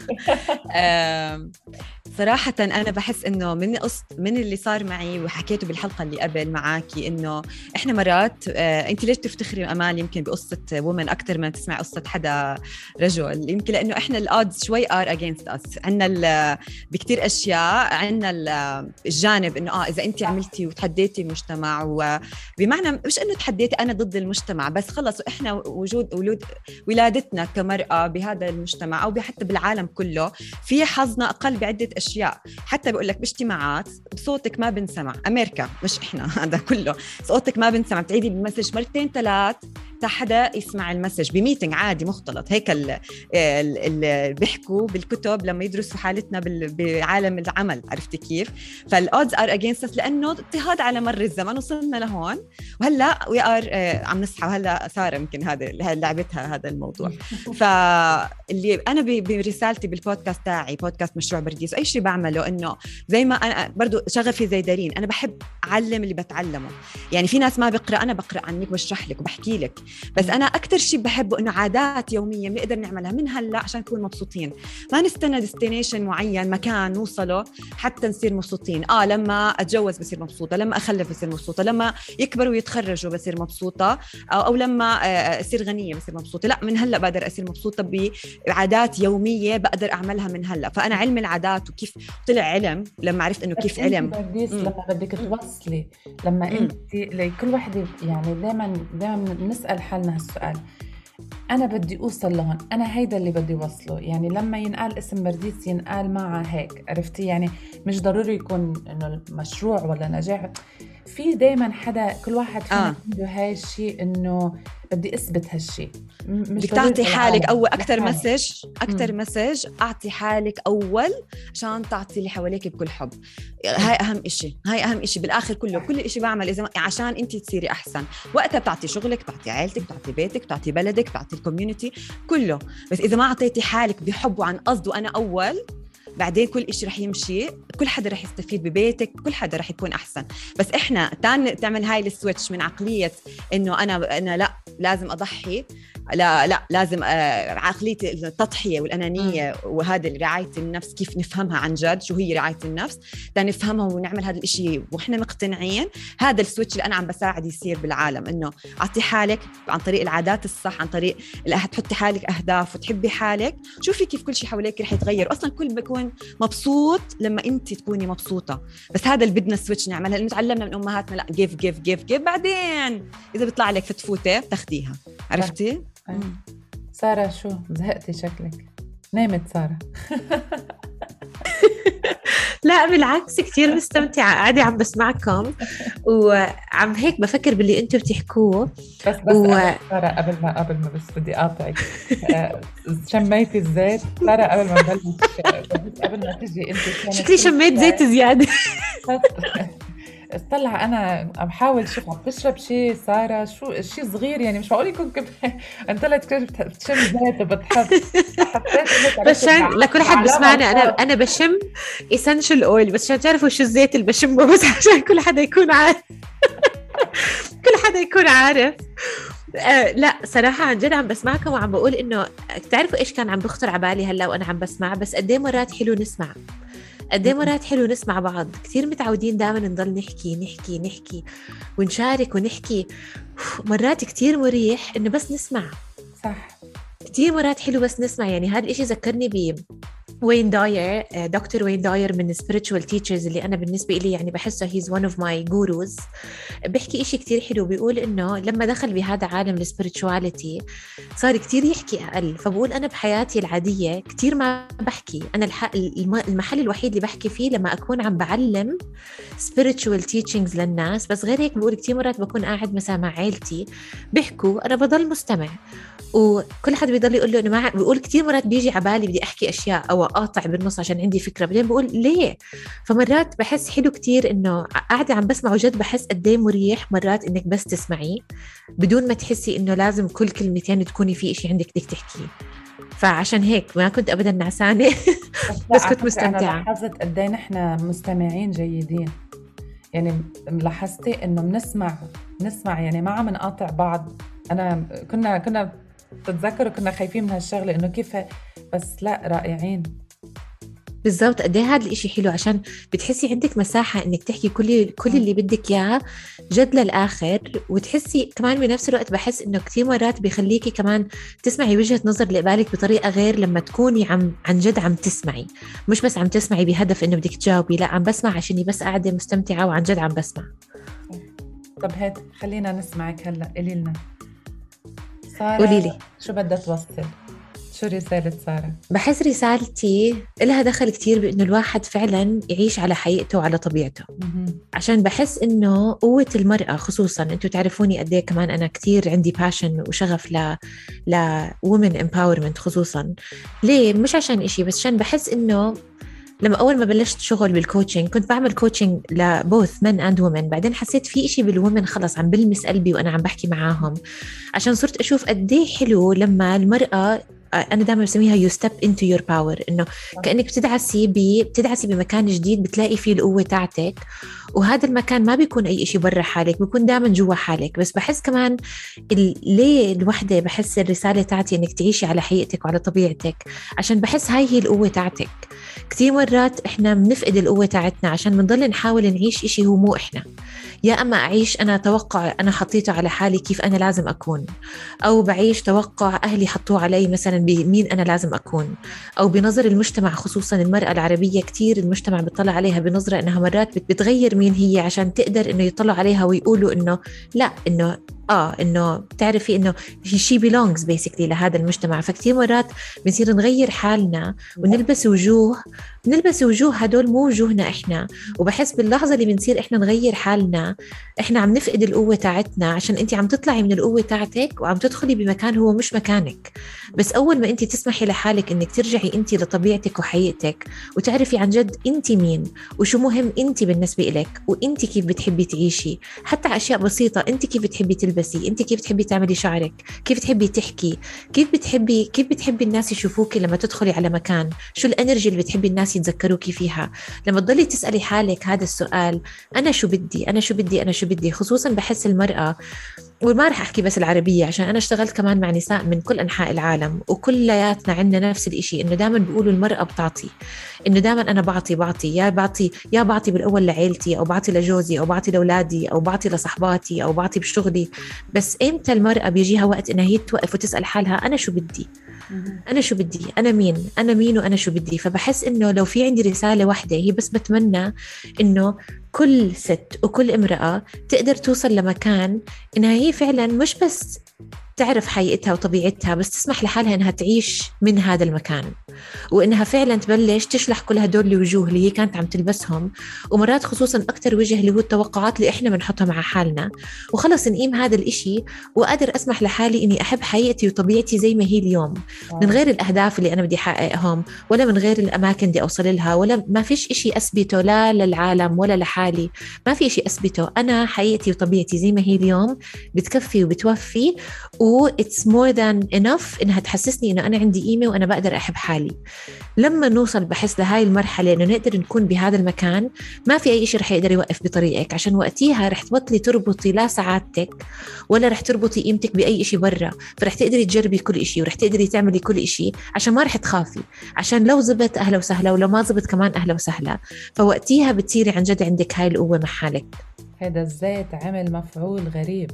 صراحة أنا بحس إنه من قصة من اللي صار معي وحكيته بالحلقة اللي قبل معاكي، إنه إحنا مرات آه، أنت ليش تفتخري أمال يمكن بقصة وومن أكتر ما تسمع قصة حدا رجل؟ يمكن لأنه إحنا الأودز شوي are against us. عنا بكتير أشياء، عنا الجانب إنه آه إذا أنت عملتي وتحديتي المجتمع، وبمعنى مش إنه تحديتي أنا ضد المجتمع، بس خلص إحنا وجود ولود ولادتنا كمرأة بهذا المجتمع أو حتى بالعالم كله في حظنا أقل بعدة أشياء. حتى بيقول لك باجتماعات صوتك ما بنسمع، أمريكا مش إحنا، هذا كله صوتك ما بنسمع، بتعيدي بالمسج مرتين ثلاث تا حدا يسمع المسج بميتنج عادي مختلط. هيك اللي بيحكوا بالكتب لما يدرسوا حالتنا بعالم العمل، عرفتي كيف؟ فالأودز ار أجينست us لأنه اضطهاد على مر الزمن وصلنا لهون، وهلا وي ار عم نصحى. وهلا سارة يمكن هذا لعبتها هذا الموضوع. فاللي أنا برسالتي بالبودكاست تاعي، بودكاست مشروع برديس، أي شيء بعمله إنه زي ما أنا برضو شغفي زي دارين، أنا بحب أعلم اللي بتعلمه. يعني في ناس ما بقرأ، أنا بقرأ عنك وبشرح لك وبحكي لك. بس أنا أكتر شيء بحبه إنه عادات يومية بنقدر نعملها من هلا عشان نكون مبسوطين، ما نستنى ديستنيشن معين مكان نوصله حتى نصير مبسوطين. آه لما أتجوز بصير مبسوطة، لما أخلف بصير مبسوطة، لما يكبروا ويتخرجوا بصير مبسوطة، أو, أو لما أصير غنية بصير مبسوطة. لا، من هلا بقدر أصير مبسوطة بعادات يومية بقدر أعملها من هلا. فأنا علم العادات وكيف طلع علم لما عرفت إنه كيف علم. لما بدك توصلي، لما أنت لكل واحدة، يعني دائما دائما نسأل حالنا هالسؤال، أنا بدي أوصل لهون، أنا هيدا اللي بدي وصله. يعني لما ينقال اسم برديس ينقال معها هيك، عرفتي؟ يعني مش ضروري يكون إنه المشروع ولا نجاح، في دايما حدا، كل واحد فينا آه. عنده هاي الشيء إنه بدي أثبت هالشيء. بدك تعطي حالك أول أكتر مسج أكتر مسج أعطي حالك أول عشان تعطي اللي حواليك بكل حب. هاي أهم إشي، هاي أهم إشي بالآخر. كله كل إشي بعمل إذا عشان أنت تصيري أحسن. وقتها بتعطي شغلك، بتعطي عائلتك، بتعطي بيتك، بتعطي بلدك، بتعطي الكوميونتي كله. بس إذا ما أعطيتي حالك بحب وعن قصد وأنا أول، بعدين كل إشي رح يمشي، كل حدا رح يستفيد ببيتك، كل حدا رح يكون أحسن. بس إحنا تان تعمل هاي السويتش من عقلية إنه أنا أنا لا لازم أضحي، لا لا لازم آه عقلية التضحية والأنانية وهذا رعاية النفس، كيف نفهمها عن جد شو هي رعاية النفس، تنفهمها ونعمل هذا الإشي وإحنا مقتنعين. هذا السويتش اللي أنا عم بساعد يصير بالعالم، إنه أعطي حالك عن طريق العادات الصح، عن طريق تحطي حالك أهداف وتحبي حالك. شوفي كيف كل شيء حواليك رح يتغير. أصلاً كل بيكون مبسوط لما أنت تكوني مبسوطة. بس هذا اللي بدنا السويتش نعملها، لأنه تعلمنا من أمهاتنا لا جيف جيف جيف جيف، بعدين إذا بيطلع لك فتفوتة تاخديها. عرفتي؟ سارة شو زهقتي شكلك؟ نامت سارة؟ لا بالعكس، كتير مستمتعة قاعدة عم بسمعكم وعم هيك بفكر باللي انتوا بتحكوه. بس بس و... سارة قبل ما قبل ما بس بدي أقاطعك. شميتي الزيت سارة قبل ما نبلش، قبل ما تجي انت شكلي شميت زيت زيادة. طلع انا عم بحاول شوف عم بشرب شيء ساره، شو شيء صغير يعني مش معقول يكون كب انت لا تكون بتشم زيت وبتحب. بس لكل حد بسمعنا انا انا بشم essential oil، بس عشان تعرفوا شو الزيت اللي بشمه، بس عشان كل حدا يكون عارف. كل حدا يكون عارف. آه لا صراحة عن جد عم بسمعكم وعم بقول إنه تعرفوا إيش كان عم بخطر عبالي هلا وأنا عم بسمع، بس قد إيه مرات حلو نسمع، قد إيه مرات حلو نسمع بعض. كتير متعودين دائما نضل نحكي نحكي نحكي ونشارك ونحكي، مرات كتير مريح إنه بس نسمع. صح، كتير مرات حلو بس نسمع. يعني هذا الإشي ذكرني ب وين داير، دكتور وين داير من spiritual teachers اللي أنا بالنسبة إلي يعني بحسه he's one of my gurus، بيحكي إشي كتير حلو. بيقول إنه لما دخل بهذا عالم الspirituality صار كتير يحكي أقل. فبقول أنا بحياتي العادية كتير ما بحكي، أنا الح... المحل الوحيد اللي بحكي فيه لما أكون عم بعلم spiritual teachings للناس. بس غير هيك بقول كتير مرات بكون قاعد مثلا مع عيلتي بيحكوا، أنا بضل مستمع، وكل حد بيضل يقول له إنه ما بقول. كتير مرات بيجي عبالي بدي أحكي أشياء أو أقاطع بالنص عشان عندي فكرة، بعدين بقول ليه. فمرات بحس حلو كتير إنه قاعدة عم بسمع وجد بحس قديه مريح مرات إنك بس تسمعي بدون ما تحسي إنه لازم كل كلمتين تكوني في إشي عندك بدك تحكيه. فعشان هيك ما كنت أبدا نعسانة بس كنت مستمتعة. أنا لاحظت قديه نحن مستمعين جيدين، يعني لاحظتي إنه بنسمع نسمع يعني ما عم نقاطع بعض. أنا كنا كنا تتذكروا كنا خايفين من هالشغلة إنه كيف، بس لا رائعين بالضبط. قد ايه هذا الاشي حلو عشان بتحسي عندك مساحة انك تحكي كل كل اللي بدك اياه جد للآخر، وتحسي كمان بنفس الوقت بحس انه كتير مرات بيخليكي كمان تسمعي وجهة نظر اللي قبالك بطريقة غير لما تكوني عم عن جد عم تسمعي، مش بس عم تسمعي بهدف انه بدك تجاوبي، لا عم بسمع عشاني بس قاعدة مستمتعة وعن جد عم بسمع. طب هات خلينا نسمعك هلا، قولي لنا سارة قولي لي شو بدها توصل، شو رسالة سارة؟ بحس رسالتي لها دخل كتير بأنه الواحد فعلا يعيش على حقيقته وعلى طبيعته. عشان بحس أنه قوة المرأة خصوصا، أنتوا تعرفوني قد ايه كمان أنا كتير عندي باشن وشغف ل ل women empowerment خصوصا. ليه؟ مش عشان إشي، بس عشان بحس أنه لما أول ما بلشت شغل بالكوتشنج كنت بعمل كوتشنج لبوث men and women، بعدين حسيت في إشي بالwomen خلص عم بلمس قلبي وأنا عم بحكي معاهم، عشان صرت أشوف قد ايه حلو لما المرأة، أنا دائما بسميها you step into your power، إنه كأنك بتدعسي ب بتدعسي بمكان جديد بتلاقي فيه القوة تاعتك، وهذا المكان ما بيكون أي إشي برا حالك، بيكون دائما جوا حالك. بس بحس كمان ليه الوحدة بحس الرسالة تاعتي إنك تعيشي على حقيقتك وعلى طبيعتك، عشان بحس هاي هي القوة تاعتك. كتير مرات إحنا بنفقد القوة تاعتنا عشان بنضل نحاول نعيش إشي هو مو إحنا. يا أما أعيش أنا توقع أنا حطيته على حالي كيف أنا لازم أكون، أو بعيش توقع أهلي حطوه علي مثلا بمين أنا لازم أكون، أو بنظر المجتمع خصوصا المرأة العربية كتير المجتمع بيطلع عليها بنظرة إنها مرات بتغير مين هي عشان تقدر إنه يطلعوا عليها ويقولوا إنه لا، إنه آه إنه تعرفي إنه she belongs basically لهذا المجتمع. فكتير مرات بنصير نغير حالنا ونلبس وجوه نلبس وجوه هدول مو وجوهنا إحنا، وبحس باللحظة اللي بنصير إحنا نغير حالنا إحنا عم نفقد القوة تاعتنا، عشان أنت عم تطلعي من القوة تاعتك وعم تدخلي بمكان هو مش مكانك. بس أول ما أنت تسمحي لحالك إنك ترجعي أنت لطبيعتك وحقيقتك وتعرفي عن جد أنت مين وشو مهم أنت بالنسبة إلك، وأنت كيف بتحبي تعيشي، حتى أشياء بسيطة، أنت كيف بتحبي تلبسي، أنت كيف بتحبي تعملي شعرك، كيف بتحبي تحكي، كيف بتحبي كيف بتحبي الناس يشوفوكي لما تدخلي على مكان، شو الانرجي اللي بتحبي الناس يتذكروكي فيها. لما تضلي تسألي حالك هذا السؤال، أنا شو بدي أنا شو بدي أنا شو بدي خصوصا بحس المرأة، وما رح أحكي بس العربية عشان أنا اشتغلت كمان مع نساء من كل أنحاء العالم، وكلياتنا عندنا نفس الإشي، إنه دائما بيقولوا المرأة بتعطي، إنه دائما أنا بعطي بعطي يا بعطي يا بعطي بالأول لعيلتي، أو بعطي لجوزي، أو بعطي لأولادي، أو بعطي لصحباتي، أو بعطي بشغلي. بس إمتى المرأة بيجيها وقت إنها هي توقف وتسأل حالها أنا شو بدي أنا شو بدي أنا مين أنا مين وأنا شو بدي. فبحس إنه لو في عندي رسالة واحدة هي بس بتمنى إنه كل ست وكل امرأة تقدر توصل لمكان إنها هي فعلا مش بس تعرف حقيقتها وطبيعتها، بس تسمح لحالها إنها تعيش من هذا المكان، وإنها فعلا تبلش تشلح كل هدول الوجوه اللي هي كانت عم تلبسهم، ومرات خصوصا أكتر وجه اللي هو التوقعات اللي إحنا بنحطها مع حالنا، وخلص نقيم هذا الإشي وأقدر أسمح لحالي إني أحب حقيقتي وطبيعتي زي ما هي اليوم، من غير الأهداف اللي أنا بدي أحققهم، ولا من غير الأماكن دي أوصل لها، ولا ما فيش إشي أثبته لا للعالم ولا لحالي، ما في إشي أثبته، أنا حقيقتي وطبيعتي زي ما هي اليوم بتكفي وبتوفي، و it's more than enough إنها تحسسني إنه أنا عندي قيمة وأنا بقدر أحب حالي. لما نوصل بحس لهاي المرحلة إنه نقدر نكون بهذا المكان، ما في أي شيء رح يقدر يوقف بطريقك، عشان وقتيها رح تبطلي تربطي لا سعادتك ولا رح تربطي قيمتك بأي شيء برا، فرح تقدري تجربي كل شيء ورح تقدري تعملي كل شيء، عشان ما رح تخافي، عشان لو زبط أهلا وسهلا ولو ما زبط كمان أهلا وسهلا. فوقتيها بتصيري عن جد عندك هاي القوة مع حالك. هذا الزيت عمل مفعول غريب.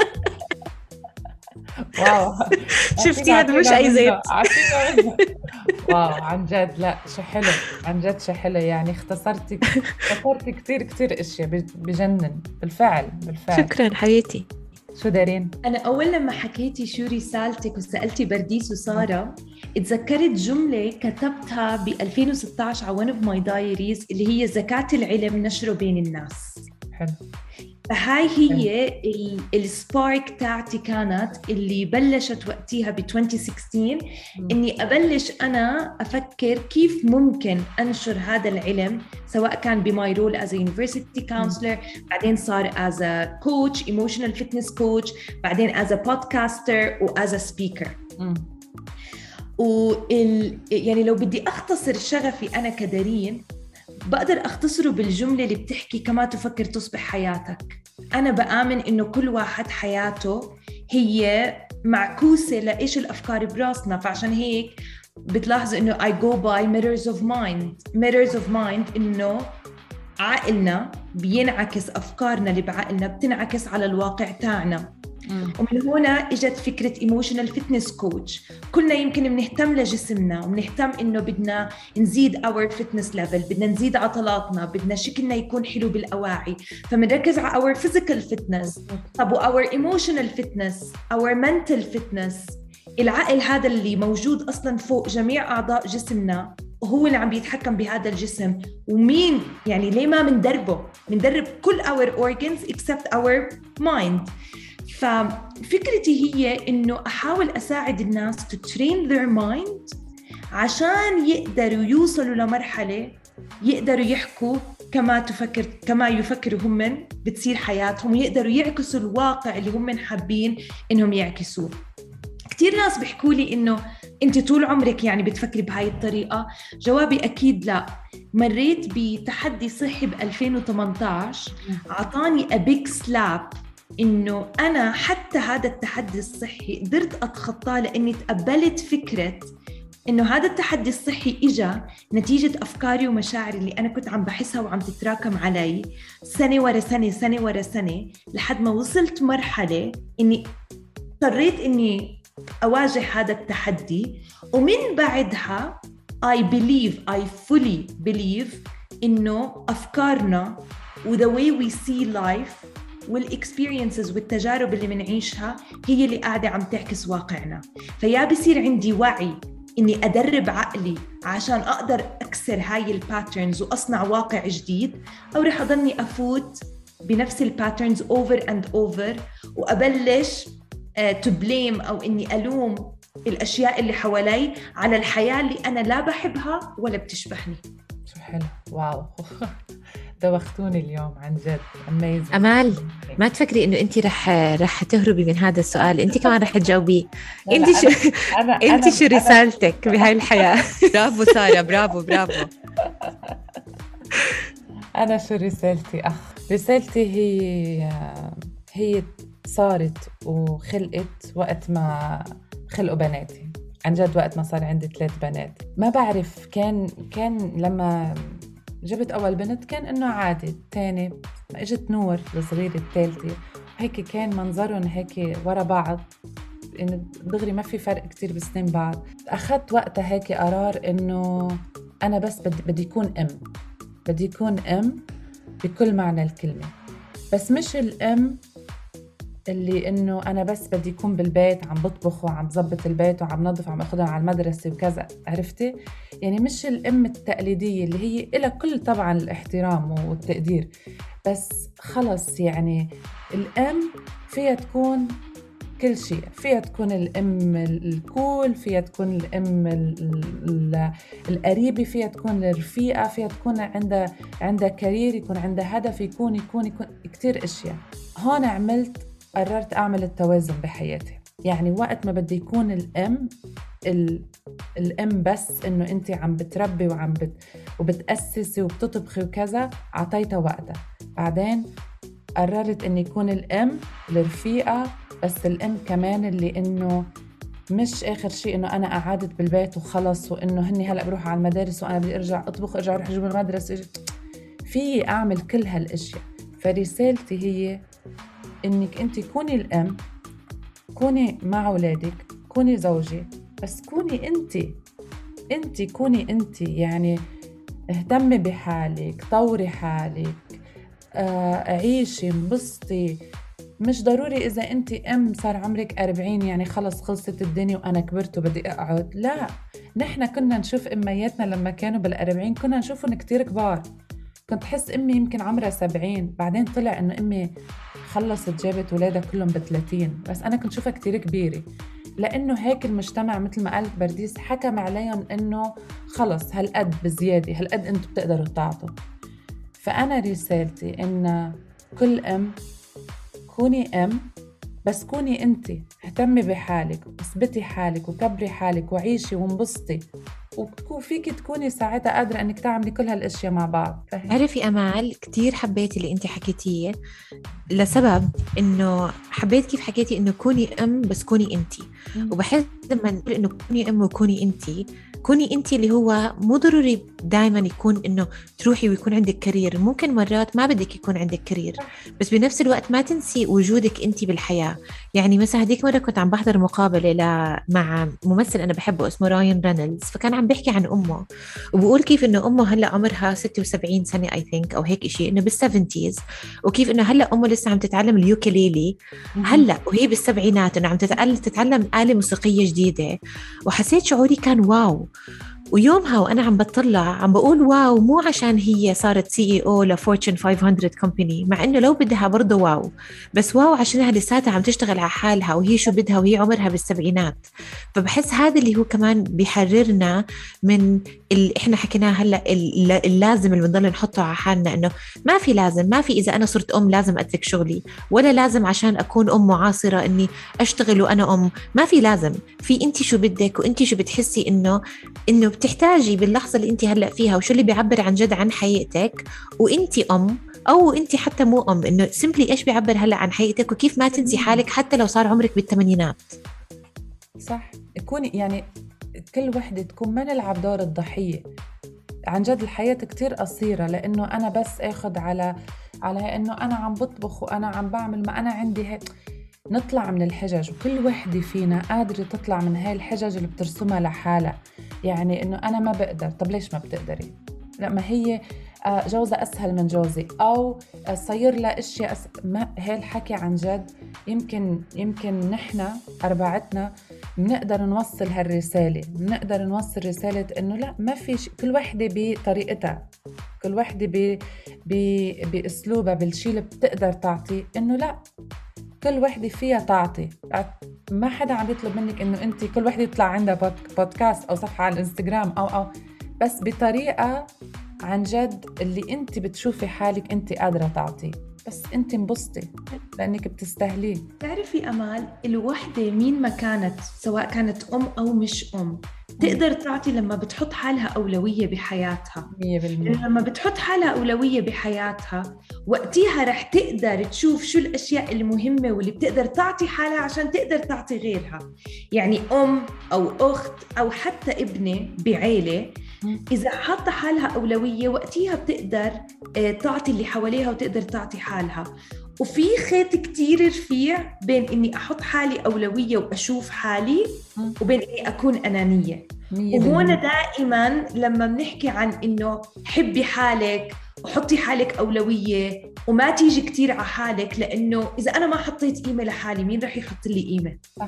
واو شفتي هذا مش أي زيت. واو عن جد، لا شو حلو، عن جد شو حلو، يعني اختصرتي اختصرتي كتير كتير اشياء بجنن بالفعل بالفعل. شكرا حبيبتي. شو دارين؟ أنا أول لما حكيتي شو رسالتك وسألتي برديس وسارة اتذكرت جملة كتبتها ب ألفين وستة عشر على one of my diaries اللي هي زكاة العلم نشره بين الناس. حلو. فهاي هي السبارك تاعتي كانت اللي بلشت وقتها ب twenty sixteen إني أبلش أنا أفكر كيف ممكن أنشر هذا العلم، سواء كان بماي رول as a university counselor، بعدين صار as a coach emotional fitness coach، بعدين as a podcaster و as a speaker. وال يعني لو بدي أختصر شغفي أنا كدارين بقدر أختصره بالجملة اللي بتحكي كما تفكر تصبح حياتك. أنا بآمن إنه كل واحد حياته هي معكوسة لإيش الأفكار براسنا، فعشان هيك بتلاحظ إنه I go by mirrors of mind. mirrors of mind إنه عقلنا بينعكس أفكارنا اللي بعقلنا بتنعكس على الواقع تاعنا. ومن هنا اجت فكرة emotional fitness coach. كلنا يمكن بنهتم لجسمنا وبنهتم إنه بدنا نزيد our fitness level، بدنا نزيد عضلاتنا، بدنا شكلنا يكون حلو بالأواعي، فمنركز على our physical fitness. طب و our emotional fitness، our mental fitness، العقل هذا اللي موجود أصلاً فوق جميع أعضاء جسمنا وهو اللي عم بيتحكم بهذا الجسم. ومين يعني ليه ما مندربه؟ مندرب كل our organs except our mind. ففكرتي هي إنه أحاول أساعد الناس to train their mind عشان يقدروا يوصلوا لمرحلة يقدروا يحكوا كما تفكر كما يفكروا هم بتصير حياتهم، ويقدروا يعكسوا الواقع اللي هم حابين إنهم يعكسوه. كتير ناس بيحكوا لي إنه أنت طول عمرك يعني بتفكري بهاي الطريقة. جوابي أكيد لا. مريت بتحدي صحي ب ألفين وثمانية عشر عطاني a big slap إنه أنا حتى هذا التحدي الصحي قدرت أتخطاه لأني تقبلت فكرة إنه هذا التحدي الصحي إجا نتيجة أفكاري ومشاعري اللي أنا كنت عم بحسها وعم تتراكم علي سنة ورا سنة سنة ورا سنة، لحد ما وصلت مرحلة إني اضطريت إني أواجه هذا التحدي. ومن بعدها I believe I fully believe إنه أفكارنا و the way we see life والexperiences والتجارب اللي منعيشها هي اللي قاعدة عم تعكس واقعنا. فيا بصير عندي وعي إني أدرب عقلي عشان أقدر أكسر هاي الباترنز وأصنع واقع جديد، أو رح أضلني أفوت بنفس الباترنز over and over وأبلش uh, to blame أو إني ألوم الأشياء اللي حوالي على الحياة اللي أنا لا بحبها ولا بتشبهني. شو حلو، واو دوختوني اليوم عن جد. amazing. أمال ما تفكري إنه أنت رح رح تهربي من هذا السؤال، أنت كمان رح تجاوبيه. أنت شو أنا أنت أنا شو رسالتك بهاي الحياة؟ برافو سارة، برافو برافو. أنا شو رسالتي؟ أخ رسالتي هي هي صارت وخلقت وقت ما خلقوا بناتي. عن جد وقت ما صار عندي ثلاث بنات ما بعرف كان كان لما جبت أول بنت كان إنه عادي. الثاني ما إجت نور الصغيرة الثالثة هيك كان منظرهم هيك ورا بعض، إنه دغري ما في فرق كتير بسنين بعض. أخذت وقتها هيك قرار إنه أنا بس بدي بدي يكون أم، بدي يكون أم بكل معنى الكلمة. بس مش الأم اللي إنه أنا بس بدي يكون بالبيت عم بطبخ وعم بزبط البيت وعم نظف وعم أخذها على المدرسة وكذا، عرفتي؟ يعني مش الأم التقليدية اللي هي إلى كل طبعا الاحترام والتقدير، بس خلص يعني الأم فيها تكون كل شيء. فيها تكون الأم الكول، فيها تكون الأم القريبة، فيها تكون الرفيقة، فيها تكون عندها عندها كارير، يكون عندها هدف، يكون يكون يكون كتير أشياء. هون عملت قررت أعمل التوازن بحياتي. يعني وقت ما بدي يكون الأم الأم بس إنه أنت عم بتربي وعم بت وبتأسسي وبتطبخي وكذا، عطيتها وقتها. بعدين قررت إني يكون الأم الرفيقة، بس الأم كمان اللي إنه مش آخر شيء إنه أنا قعدت بالبيت وخلص، وإنه هني هلأ بروح على المدارس وأنا بدي أرجع أطبخ أرجع أروح أجيب المدرسة. في أعمل كل هالأشياء. فرسالتي هي إنك أنت كوني الأم، كوني مع أولادك، كوني زوجة، بس كوني أنت انت كوني انت، يعني اهتمي بحالك، طوري حالك، آه، عيشي، انبسطي. مش ضروري إذا أنت أم صار عمرك أربعين يعني خلص خلصت الدنيا وأنا كبرت وبدي أقعد. لا، نحن كنا نشوف أمياتنا لما كانوا بالأربعين كنا نشوفهم كتير كبار. كنت حس أمي يمكن عمرها سبعين، بعدين طلع إنه أمي خلصت جابت ولادها كلهم بثلاثين، بس أنا كنت شوفها كتير كبيرة، لأنه هيك المجتمع مثل ما قالت برديس حكم عليهم إنه خلص هالقد بزيادة، هالقد أنتوا بتقدروا تعطوا. فأنا رسالتي إن كل أم كوني أم، بس كوني أنت، اهتمي بحالك واثبتي حالك وكبري حالك وعيشي وانبسطي، وبتكون فيك تكوني ساعتها قادرة أنك تعملي كل هالأشياء مع بعض. فهم؟ عرفي أمال، كتير حبيت اللي أنت حكيتيه لسبب إنه حبيت كيف حكيتي إنه كوني أم بس كوني أنت. وبحس لما نقول إنه كوني أم وكوني أنت، كوني أنت اللي هو مو ضروري دايما يكون إنه تروحي ويكون عندك كارير، ممكن مرات ما بدك يكون عندك كارير، بس بنفس الوقت ما تنسي وجودك أنت بالحياة. يعني مثلا هديك مرة كنت عم بحضر مقابلة مع ممثل أنا بحبه اسمه راين رينولدز، فكان عم بيحكي عن أمه وبقول كيف إنه أمه هلأ عمرها ستة وسبعين سنة I think أو هيك إشي، إنه بالسفنتيز، وكيف إنه هلأ أمه لسه عم تتعلم اليوكليلي هلأ وهي بالسبعينات، إنه عم تتعلم تتعلم آلة موسيقية جديدة. وحسيت شعوري كان واو. ويومها وأنا عم بطلع عم بقول واو، مو عشان هي صارت سي اي او لفورتشن خمسمية كومباني، مع إنه لو بدها برضه واو، بس واو عشانها لساتها عم تشتغل على حالها وهي شو بدها وهي عمرها بالسبعينات. فبحس هذا اللي هو كمان بيحررنا من اللي إحنا حكيناه هلأ، اللازم اللي بنضل نحطه على حالنا، إنه ما في لازم، ما في إذا أنا صرت أم لازم أترك شغلي، ولا لازم عشان أكون أم معاصرة إني أشتغل وأنا أم. ما في لازم، في أنت شو بدك وأنت شو بتحسي إنه إنه بتحتاجي باللحظة اللي أنت هلأ فيها، وشو اللي بيعبر عن جد عن حقيقتك. وأنت أم أو أنت حتى مو أم، إنه سيمبلي إيش بيعبر هلأ عن حقيقتك، وكيف ما تنسي حالك حتى لو صار عمرك بالثمانينات. صح، كوني يعني كل وحدة تكون ما نلعب دور الضحية. عن جد الحياة كتير قصيرة، لأنه أنا بس أخذ على على إنه أنا عم بطبخ وأنا عم بعمل، ما أنا عندي هيك. نطلع من الحجج، وكل وحدة فينا قادرة تطلع من هاي الحجج اللي بترسمها لحالها. يعني إنه أنا ما بقدر، طب ليش ما بتقدري؟ لا، ما هي جوزة أسهل من جوزي، أو صير لها أشياء أس... ما هاي الحكي عن جد. يمكن يمكن نحنا أربعتنا بنقدر نوصل هالرسالة، بنقدر نوصل رسالة إنه لا، ما في ش... كل وحدة بطريقتها، كل وحدة ب... ب... بأسلوبها، بالشي اللي بتقدر تعطي. إنه لا، كل وحدة فيها تعطي. ما حدا عم يطلب منك إنه أنت كل وحدة يطلع عندها بودكاست أو صفحة على الإنستغرام أو أو بس بطريقة عن جد اللي أنت بتشوفي حالك أنت قادرة تعطي، بس أنت انبسطي لأنك بتستاهليه. تعرفي أمال، الوحدة مين ما كانت، سواء كانت أم أو مش أم، تقدر تعطي لما بتحط حالها أولوية بحياتها. مية بالمية. لما بتحط حالها أولوية بحياتها، وقتها رح تقدر تشوف شو الأشياء المهمة واللي بتقدر تعطي حالها عشان تقدر تعطي غيرها. يعني أم أو أخت أو حتى ابنة بعيلة، إذا حاطة حالها أولوية وقتها بتقدر تعطي اللي حواليها وتقدر تعطي حالها. وفي خيط كتير رفيع بين إني أحط حالي أولوية وأشوف حالي وبين إني أكون أنانية. وهون دائما لما بنحكي عن إنه حبي حالك وحطي حالك أولوية وما تيجي كتير على حالك، لأنه إذا أنا ما حطيت قيمة لحالي مين رح يحط لي قيمة؟ صح.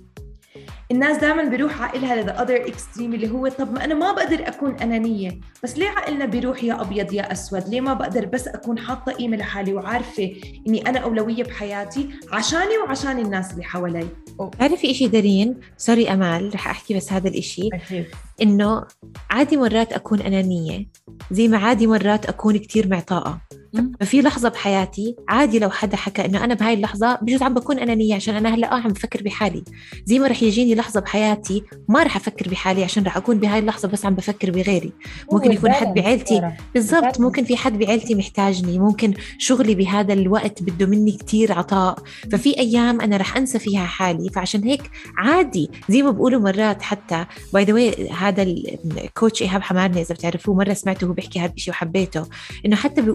الناس دائما بيروح عقلها لذا other extreme اللي هو طب ما أنا ما بقدر أكون أنانية، بس ليه عقلنا بيروح يا أبيض يا أسود؟ ليه ما بقدر بس أكون حاطة قيمة لحالي وعارفة إني أنا أولوية بحياتي عشاني وعشان الناس اللي حوالي؟ تعرفي إشي دارين، سوري أمال رح أحكي بس هذا الإشي، أكيد. إنه عادي مرات أكون أنانية زي ما عادي مرات أكون كتير معطاءة. ففي لحظة بحياتي عادي لو حدا حكى إنه أنا بهاي اللحظة بجوز عم بكون أنانية عشان أنا هلأ آه عم بفكر بحالي، زي ما رح يجيني لحظة بحياتي ما رح أفكر بحالي عشان رح أكون بهاي اللحظة بس عم بفكر بغيري. ممكن يكون حد بعيلتي، بالضبط، ممكن في حد بعيلتي محتاجني، ممكن شغلي بهذا الوقت بده مني كتير عطاء، ففي أيام أنا رح أنسى فيها حالي. فعشان هيك عادي زي ما بقولوا مرات، حتى باي ذا واي هذا الكوتش إيهاب حمارني إذا بتعرفوه، مرة سمعته هو بيحكي هذا الشيء وحبيته، إنه حتى بيقول إنه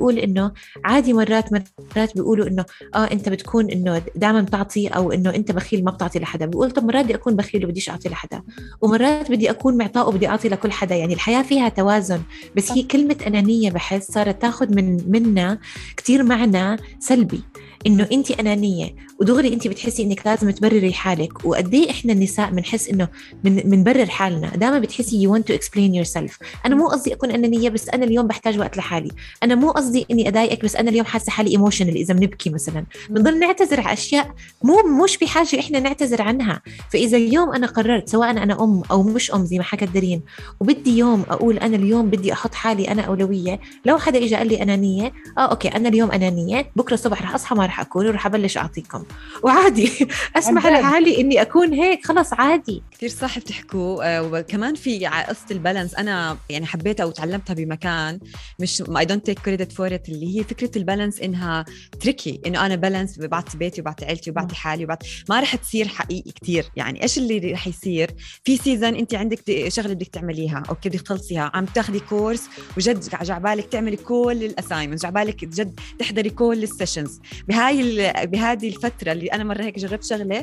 إنه عادي مرات مرات بيقولوا إنه آه أنت بتكون إنه دائما تعطي، أو إنه أنت بخيل ما بتعطي لحدا. بيقول طب مرات بدي أكون بخيل وبديش أعطي لحدا، ومرات بدي أكون معطاء وبدي أعطي لكل حدا. يعني الحياة فيها توازن. بس هي كلمة أنانية بحس صارت تاخد من منا كتير معنى سلبي، إنه أنت أنانية ودغري أنت بتحسي إنك لازم تبرري حالك. وقديه إحنا النساء بنحس إنه من منبرر حالنا دائما. بتحسي you want to explain yourself. أنا مو قصدي أكون أنانية بس أنا اليوم بحتاج وقت لحالي. أنا مو قصدي إني أضايقك بس أنا اليوم حاسة حالي emotional. إذا بنبكي مثلا بنضل نعتذر على أشياء مو مش بحاجة إحنا نعتذر عنها. فإذا اليوم أنا قررت سواء أنا أم أو مش أم زي ما حكت دارين، وبدي يوم أقول أنا اليوم بدي أحط حالي أنا أولوية، لو حدا إجا قال لي أنانية آه أوكي أنا اليوم أنانية، بكرة الصبح رح أصحى ما رح أكون ورح أبلش أعطيكم وعادي. أسمح لحالي إني أكون هيك خلاص عادي. كثير صح بتحكوا. آه وكمان في قصة البالانس أنا يعني حبيتها وتعلمتها بمكان مش I don't take credit for it، اللي هي فكرة البالانس إنها تريكي، إنه أنا بالانس بعطي بيتي وبعطي عيلتي وبعطي حالي وبعطي ما رح تصير حقيقي كتير. يعني إيش اللي رح يصير في سيزن أنت عندك شغلة بدك تعمليها أوكي بدك تخلصيها، عم تاخدي كورس وجد جعبالك تعملي كل الأسايمنتس، جعبالك جد تحضري كل السيشنز بهاي بهذه الفترة اللي أنا مرة هيك جربت شغلة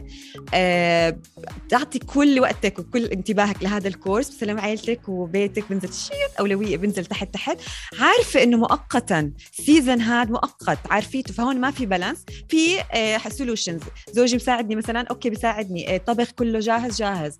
أه تعطي كل وقتك وكل انتباهك لهذا الكورس، بسلام عائلتك وبيتك بنزل شيء أولوية بنزل تحت تحت. عارفة إنه مؤقتا سيزن هاد مؤقت عارفيته، فهون ما في بالانس. في أه سولوشنز، زوجي مساعدني مثلا أوكي بيساعدني، أه طبخ كله جاهز جاهز،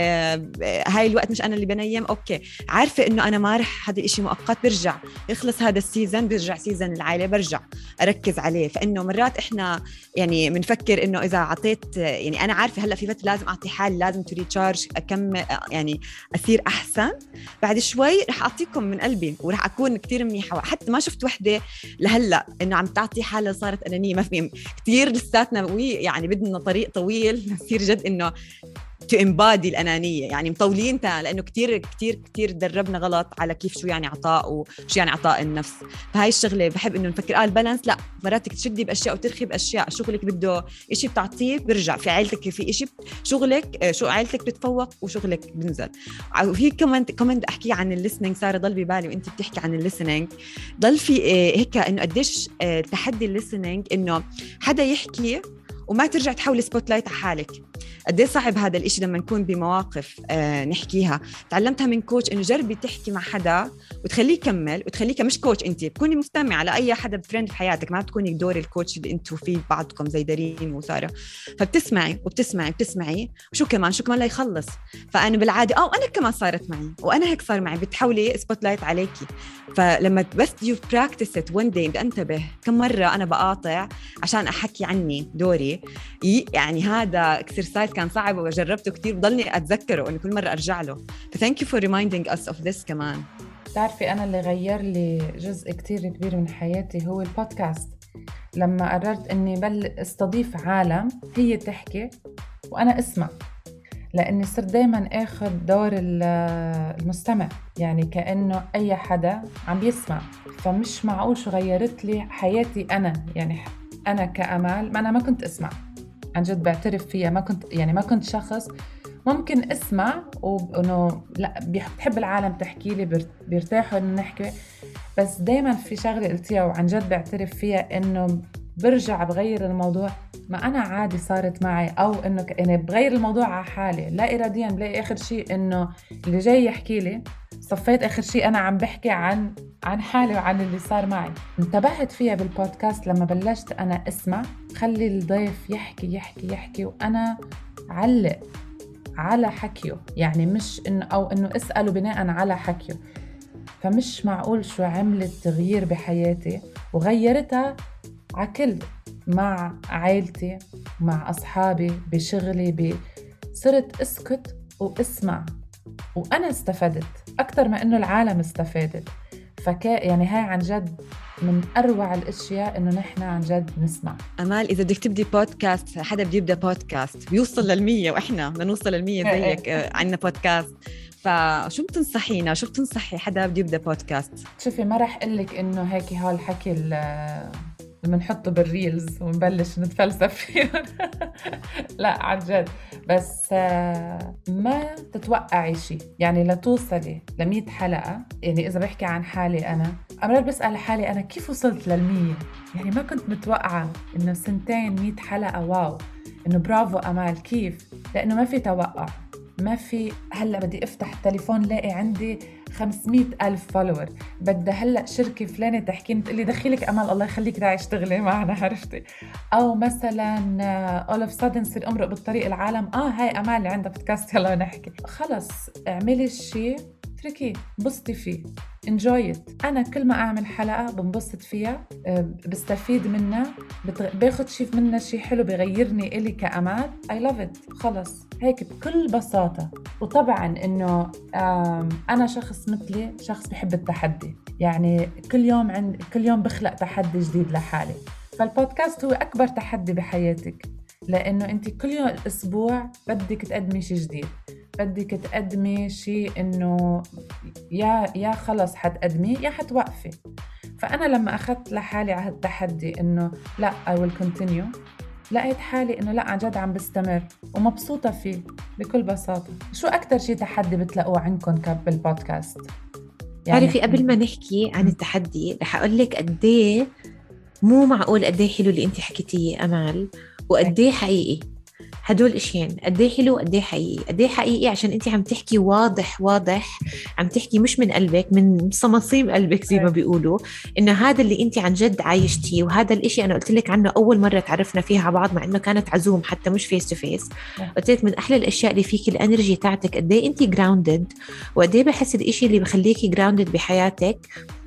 أه هاي الوقت مش أنا اللي بنيم أوكي. عارفة إنه أنا ما رح هذا إشي مؤقت، برجع يخلص هذا السيزن برجع سيزن العائلة برجع أركز عليه. فإنه مرات إحنا يعني بنفكر إنه إذا عطيت يعني أنا عارفة هلأ في فترة لازم أعطي حالي لازم تريتشارج أكمل يعني أصير أحسن، بعد شوي رح أعطيكم من قلبي ورح أكون كتير منيحة. حتى ما شفت وحدة لهلأ إنه عم تعطي حالها صارت أنانية، ما في كتير لساتنا يعني بدنا طريق طويل نصير جد إنه to embody الأنانية، يعني مطولين تا لأنه كتير كتير كتير دربنا غلط على كيف شو يعني عطاء وشو يعني عطاء النفس. فهاي الشغلة بحب إنه نفكر آه البالانس لا، مراتك تشدي بأشياء وترخي بأشياء. شغلك بده إشي بتعطيه برجع، في عائلتك في إشي شغلك شو عائلتك بتفوق وشغلك بنزل. وفي كمان كمان أحكي عن الليسنينج، صار ضل ببالي وإنتي بتحكي عن الليسنينج ضل في هيك إنه قديش تحدي الليسنينج إنه حدا يحكي وما ترجع تحول سبوت لايت على حالك. قد ايه صعب هذا الاشي لما نكون بمواقف آه نحكيها. تعلمتها من كوتش انه جربي تحكي مع حدا وتخليه يكمل وتخليك مش كوتش، انت بتكوني مستمعه لاي حدا بفريند في حياتك، ما بتكوني دور الكوتش اللي انتوا فيه بعضكم زي دارين وساره. فبتسمعي وبتسمعي بتسمعي وشو كمان شو كمان لا يخلص. فانا بالعاده اه انا كمان صارت معي وانا هيك صار معي، بتحولي سبوت لايت عليكي. فلما بس يو براكتس ات وان داي انتبه كم مره انا بقاطع عشان احكي عني دوري. يعني هذا اكسرسايز كان صعب وجربته كتير، بضلني أتذكره إنه كل مرة أرجع له. Thank you for reminding us of this كمان. تعرفي أنا اللي غير لي جزء كتير كبير من حياتي هو البودكاست. لما قررت إني بل استضيف عالم هي تحكي وأنا أسمع، لأني صرت دايماً أخذ دور المستمع، يعني كأنه أي حدا عم بيسمع. فمش معقول شو غيرت لي حياتي أنا، يعني أنا كأمال ما أنا ما كنت أسمع عن جد، بعترف فيها. ما كنت يعني ما كنت شخص ممكن أسمع وإنه لا بحب العالم تحكي لي بيرتاحوا إنه نحكي، بس دايما في شغلة قلتيها وعن جد بعترف فيها إنه برجع بغير الموضوع. ما أنا عادي صارت معي، أو إنه يعني بغير الموضوع على حالي لا إراديا. بلاقي آخر شيء إنه اللي جاي يحكي لي صفيت آخر شيء أنا عم بحكي عن عن حالي وعن اللي صار معي. انتبهت فيها بالبودكاست لما بلشت أنا أسمع، خلي الضيف يحكي يحكي يحكي وأنا علق على حكيه، يعني مش إنه أو إنه أسأله بناء على حكيه. فمش معقول شو عملت تغيير بحياتي، وغيرتها عكل مع عائلتي مع أصحابي بشغلي ب... صرت أسكت وأسمع وأنا استفدت أكتر ما إنه العالم استفادت. فكا يعني هاي عن جد من أروع الأشياء إنه نحن عن جد نسمع. أمال إذا بدك تبدي بودكاست، حدا بده يبدأ بودكاست بيوصل للمية وإحنا بدنا نوصل للمية زيك عنا بودكاست، فشو بتنصحينا؟ شو بتنصحي حدا بده يبدأ بودكاست؟ شوفي ما رح قلك إنه هيك هالحكي لما نحطه بالريلز ونبلش نتفلسف فيه. لا عن جد، بس ما تتوقعي شيء يعني لتوصلي لمية حلقة. يعني إذا بحكي عن حالي أنا أمرار بسأل حالي أنا كيف وصلت للمية، يعني ما كنت متوقعة إنه سنتين مية حلقة. واو، إنه برافو أمال. كيف؟ لأنه ما في توقع، ما في هلأ بدي أفتح التليفون لاقي عندي خمسمية ألف فولور، بدي هلأ شركة فلانة تحكيني تقلي دخيلك أمال الله يخليك داعي اشتغلي معنا، عرفتي؟ أو مثلا all of a sudden صير أمرق بالطريق العالم آه هاي أمال اللي عندها بودكاست يلا نحكي. خلص اعملي الشيء تركي بسطي فيه enjoy it. أنا كل ما أعمل حلقة بنبسط فيها، بستفيد منها، باخد شيء منها شيء حلو بغيرني إلي كأمال. I love it. خلص هيك بكل بساطة. وطبعا إنه أنا شخص مثلي شخص بحب التحدي، يعني كل يوم عند كل يوم بخلق تحدي جديد لحالي. فالبودكاست هو أكبر تحدي بحياتك، لأنه أنت كل يوم الأسبوع بدك تقدمي شيء جديد، بدك تقدمي شيء إنه يا يا خلص حتقدمي يا حتوقفي. فأنا لما أخذت لحالي على التحدي إنه لا I will continue، لقيت حالي إنه لا عن جد عم بستمر ومبسوطة فيه بكل بساطة. شو أكتر شيء تحدي بتلاقوه عندكم بالبودكاست؟ يعني تعرفي قبل ما نحكي عن التحدي رح أقول لك قديه مو معقول قديه حلو اللي أنت حكيتيه أمال، وقديه حقيقي. هدول إشيين قديه حلو قديه حقيقي. قديه حقيقي عشان أنت عم تحكي واضح واضح، عم تحكي مش من قلبك، من صمصيم قلبك زي ما بيقولوا، إنه هذا اللي أنت عن جد عايشتيه. وهذا الإشي أنا قلت لك عنه أول مرة تعرفنا فيها على بعض، مع إنه كانت عزوم حتى مش فيس تو فيس. قلت لك من أحلى الأشياء اللي فيك الانرجي تاعتك، قديه أنت جراوندد، وقديه بحس الإشي اللي بخليكي جراوندد بحياتك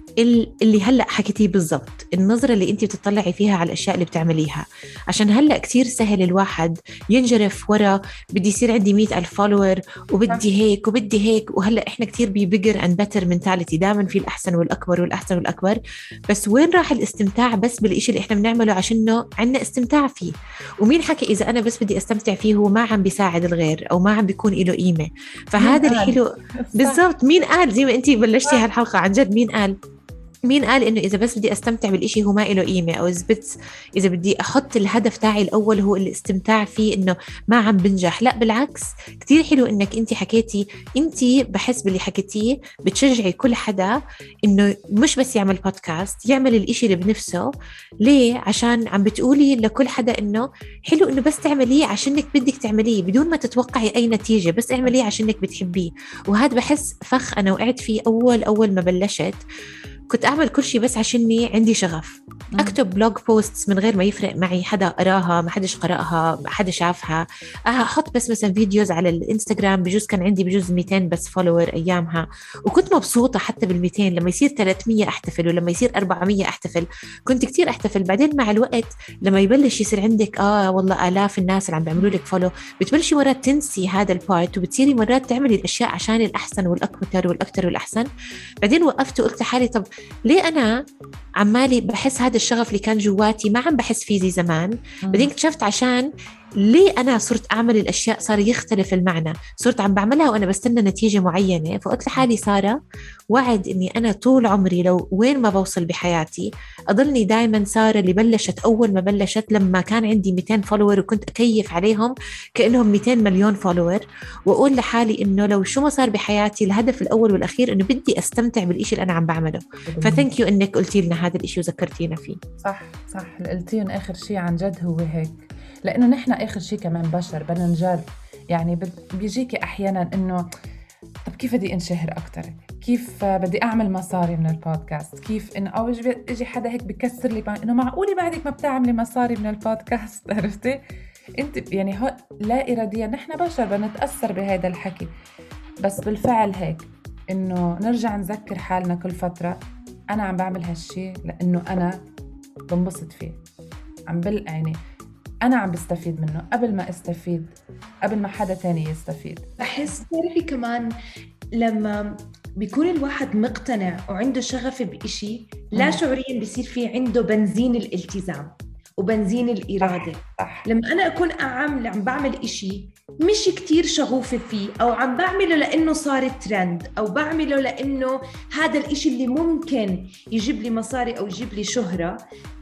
اللي هلأ حكيتيه بالضبط، النظرة اللي انتي بتطلعي فيها على الأشياء اللي بتعمليها. عشان هلأ كتير سهل الواحد ينجرف ورا بدي يصير عندي مئة ألف فولور وبدي هيك وبدي هيك. وهلأ إحنا كتير بيبيجر أند بتر منتاليتي، دائما في الأحسن والأكبر والأحسن والأكبر. بس وين راح الاستمتاع بس بالإشي اللي إحنا بنعمله عشانه عنا استمتاع فيه؟ ومين حكي إذا أنا بس بدي أستمتع فيه هو ما عم بيساعد الغير أو ما عم بيكون له قيمة؟ فهذا الحلو بالضبط. مين قال زي ما أنتي بلشتي هالحلقة عن جد؟ مين قال مين قال إنه إذا بس بدي أستمتع بالإشي هو ما إله قيمة؟ أو إذا بدي أحط الهدف تاعي الأول هو الاستمتاع فيه إنه ما عم بنجح؟ لا بالعكس، كتير حلو إنك أنت حكيتي. أنت بحس باللي حكيتيه بتشجعي كل حدا إنه مش بس يعمل بودكاست، يعمل الإشي اللي بنفسه. ليه؟ عشان عم بتقولي لكل حدا إنه حلو إنه بس تعمليه عشانك بدك تعمليه بدون ما تتوقعي أي نتيجة، بس اعمليه عشانك بتحبيه. وهذا بحس فخ أنا وقعت فيه أول أول ما بلشت. كنت أعمل كل شيء بس عشاني عندي شغف، أكتب بلوج بوستس من غير ما يفرق معي حدا قراها، ما حدش قرأها، ما حدا شافها. أحط بس مثلا فيديوز على الإنستغرام، بجوز كان عندي بجوز مئتين بس فولور أيامها، وكنت مبسوطة حتى بالمئتين. لما يصير ثلاثمية أحتفل، ولما يصير أربعمية أحتفل، كنت كتير أحتفل. بعدين مع الوقت لما يبلش يصير عندك آه والله آلاف الناس اللي عم بيعملوا لك فولو، بتبلشي مرات تنسي هذا البارت، وبتصيري مرات تعملي الأشياء عشان الأحسن والأكتر والأكتر والأحسن. بعدين وقفت وقلت حالي طب ليه أنا عمالي بحس هذا الشغف اللي كان جواتي ما عم بحس فيه زي زمان؟ بعدين اكتشفت عشان ليه أنا صرت أعمل الأشياء صار يختلف المعنى، صرت عم بعملها وأنا بستنى نتيجة معينة. فقلت لحالي سارة وعد إني أنا طول عمري لو وين ما بوصل بحياتي أضلني دايما سارة اللي بلشت أول ما بلشت لما كان عندي مئتين فولور، وكنت أكيف عليهم كأنهم مئتين مليون فولور، وأقول لحالي إنه لو شو ما صار بحياتي الهدف الأول والأخير إنه بدي أستمتع بالإشي اللي أنا عم بعمله. فثانك يو إنك قلتي لنا هذا الإشي وذكرتينا فيه. صح صح قلتين آخر شيء عن جد هو هيك، لأنه نحن آخر شيء كمان بشر بدنا نجرب. يعني بيجيكي أحيانا إنه طب كيف بدي انشهر أكتر، كيف بدي أعمل مصاري من البودكاست، كيف إنه أو يجي حدا هيك بكسر لي إنه معقولي بعدك ما بتعملي مصاري من البودكاست. عرفتي أنت يعني هو لا إراديا نحن بشر بنتأثر بهذا الحكي. بس بالفعل هيك إنه نرجع نذكر حالنا كل فترة أنا عم بعمل هالشي لأنه أنا بنبسط فيه، عم بل يعني أنا عم بستفيد منه قبل ما استفيد قبل ما حدا تاني يستفيد. بحس تعرفي كمان لما بيكون الواحد مقتنع وعنده شغف بإشي لا شعوريا بيصير فيه عنده بنزين الالتزام وبنزين الإرادة. صح. لما أنا أكون أعمل عم بعمل إشي مش كتير شغوفة فيه، أو عم بعمله لأنه صار ترند، أو بعمله لأنه هذا الإشي اللي ممكن يجيب لي مصاري أو يجيب لي شهرة،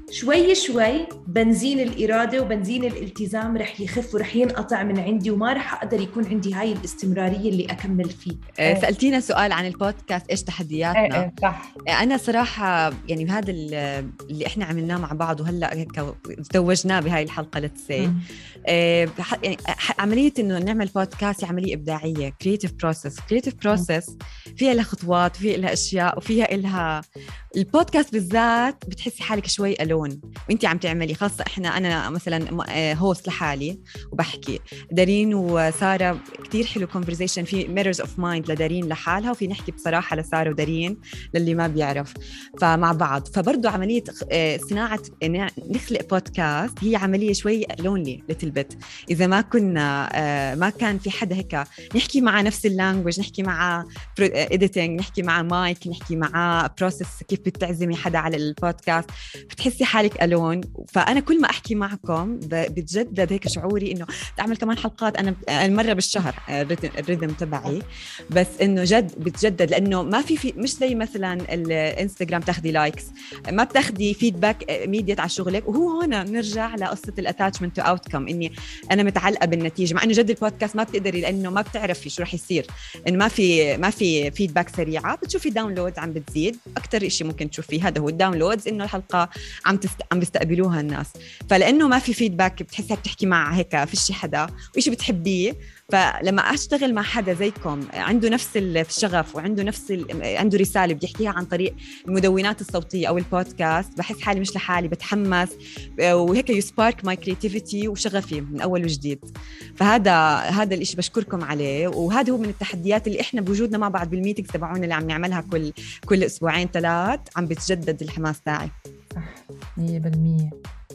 شوي شوي بنزين الإرادة وبنزين الالتزام رح يخف ورح ينقطع من عندي، وما رح أقدر يكون عندي هاي الاستمرارية اللي أكمل فيه. آه، سألتينا سؤال عن البودكاست إيش تحدياتنا. ايه صح. أنا صراحة يعني هذا اللي إحنا عملناه مع بعض وهلأ هيك توجناه بهاي الحلقة لتسي آه، يعني عملية إنه نعمل بودكاست عملية إبداعية، creative process creative process فيها لها خطوات وفيها لها أشياء وفيها إلها. البودكاست بالذات بتحسي حالك شوي ألون وإنتي عم تعملي، خاصة إحنا أنا مثلا هوست لحالي وبحكي، دارين وسارة كتير حلو conversation في mirrors of mind لدارين لحالها، وفي نحكي بصراحة لسارة ودارين للي ما بيعرف فمع بعض. فبرضو عملية صناعة نخلق بودكاست هي عملية شوي لونلي لتلبت، إذا ما كنا ما كان في حدا هيك نحكي مع نفس اللانجوج، نحكي مع editing، نحكي مع مايك، نحكي مع process كيف بتعزمي حدا على البودكاست، بتحسي حالك ألون. فأنا كل ما أحكي معكم بتجدد هيك شعوري إنه تعمل كمان حلقات. أنا المرة بالشهر الريتم تبعي، بس إنه جد بتجدد، لأنه ما في, في مش زي مثلا الانستغرام تاخدي لايكس، ما بتاخدي فيدباك إميديت على شغلك. وهو هنا نرجع لقصة الاتاتشمنت تو اوتكم، إني أنا متعلقة بالنتيجة، مع إنه جد البودكاست ما بتقدري لأنه ما بتعرفي شو رح يصير، إنه ما في ما في فيدباك سريعة. بتشوفي داونلودز عم بتزيد، أكتر إشي ممكن تشوفيه هذا هو الداونلودز، إنه الحلقة عم تست... عم بيستقبلوها الناس. فلأنه ما في فيدباك بتحسي بتحكي مع هيك فيش حدا وإشي بتحبيه. فلما أشتغل مع حدا زيكم عنده نفس الشغف وعنده نفس ال... عنده رسالة بيحكيها عن طريق المدونات الصوتية أو البودكاست، بحس حالي مش لحالي، بتحمس وهيك يسبارك ماي كرياتيفيتي وشغفي من أول وجديد. فهذا هذا الإشي بشكركم عليه، وهذا هو من التحديات اللي إحنا بوجودنا مع بعض بالميتينغ تبعونا اللي عم نعملها كل كل أسبوعين ثلاث، عم بتجدد الحماس تاعي. صح مية بالمية.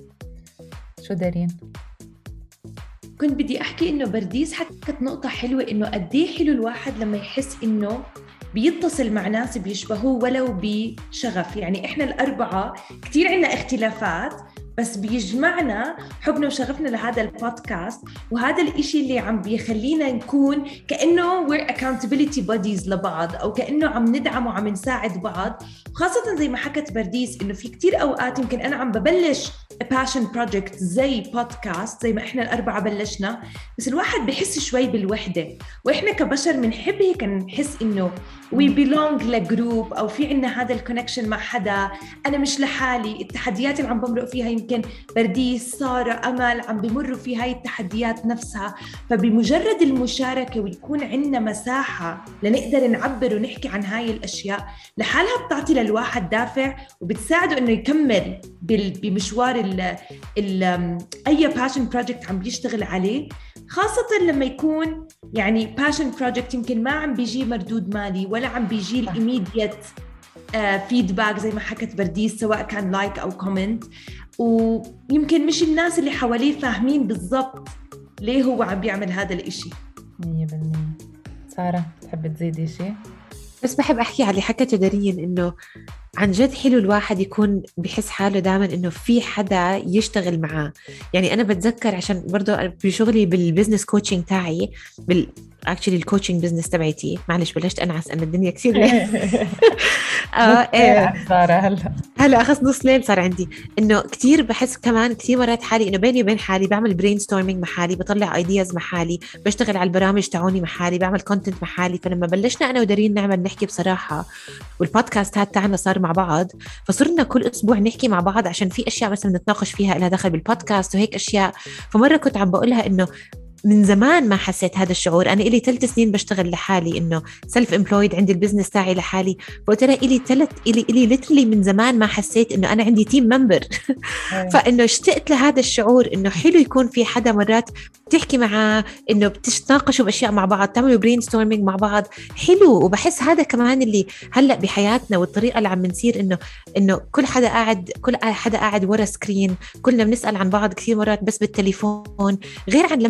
شو دارين؟ كنت بدي أحكي إنه برديس حكت نقطة حلوة، إنه قديه حلو الواحد لما يحس إنه بيتصل مع ناس بيشبهوه ولو بشغف. يعني إحنا الأربعة كتير عنا اختلافات، بس بيجمعنا حبنا وشغفنا لهذا البودكاست، وهذا الإشي اللي عم بيخلينا نكون كأنه we're accountability buddies لبعض، أو كأنه عم ندعم وعم نساعد بعض. خاصة زي ما حكت برديس إنه في كتير أوقات يمكن أنا عم ببلش a passion project زي بودكاست زي ما إحنا الأربعة بلشنا، بس الواحد بحس شوي بالوحدة، وإحنا كبشر منحب هيك نحس إنه we belong لجروب، أو في عنا هذا الكونكشن مع حدا، أنا مش لحالي. التحديات اللي عم بمرق فيها يمكن برديس، سارة، أمل عم بمروا في هاي التحديات نفسها. فبمجرد المشاركة ويكون عنا مساحة لنقدر نعبر ونحكي عن هاي الأشياء لحالها بتعطي للواحد دافع، وبتساعده إنه يكمل بمشوار ال ال أي passion project عم بيشتغل عليه. خاصة لما يكون يعني passion project يمكن ما عم بيجي مردود مالي ولا عم بيجي الإيميديت فيدباك زي ما حكت برديس، سواء كان لايك أو كومنت، ويمكن مش الناس اللي حواليه فاهمين بالضبط ليه هو عم بيعمل هذا الإشي. مية بالمية. سارة تحب تزيدي شيء؟ بس بحب أحكي على اللي حكته دارين، إنه عن جد حلو الواحد يكون بحس حاله دائما إنه في حدا يشتغل معاه. يعني أنا بتذكر عشان برضو بشغلي بالبزنس كوتشنج تاعي، بال actually الكوتشنج بزنس تبعتي، معلش بلشت أنعس أن الدنيا كثير ليل. سارة هلا هلا أخذ نص ليل صار عندي. إنه كتير بحس كمان كتير مرات حالي إنه بيني وبين حالي بعمل برين ستورمينج مع حالي، بطلع ايدياز مع حالي، بشتغل على البرامج تاعوني مع حالي، بعمل كونتنت مع حالي. فلما بلشنا أنا ودارين نعمل نحكي بصراحة، والبودكاست هاد تاعنا صار مع بعض، فصرنا كل أسبوع نحكي مع بعض عشان في أشياء مثلا نتناقش فيها لها دخل بالبودكاست وهيك أشياء. فمرة كنت عم بقولها إنه من زمان ما حسيت هذا الشعور. أنا إلي ثلاث سنين بشتغل لحالي، إنه سيلف إمبلويد، عندي البزنس تاعي لحالي. فقلت لها إلي ثلاث إلي إلي ليترلي من زمان ما حسيت إنه أنا عندي تيم ممبر. فإنه اشتقت لهذا الشعور، إنه حلو يكون في حدا مرات تحكي معاه، إنه بتتناقشوا بأشياء مع بعض، تعملوا برين ستورمينج مع بعض، حلو. وبحس هذا كمان اللي هلأ بحياتنا والطريقة اللي عم نصير، إنه إنه كل حدا قاعد كل حدا قاعد ورا سكرين، كلنا بنسأل عن بعض كثير مرات بس بالتليفون، غير عن لما أنت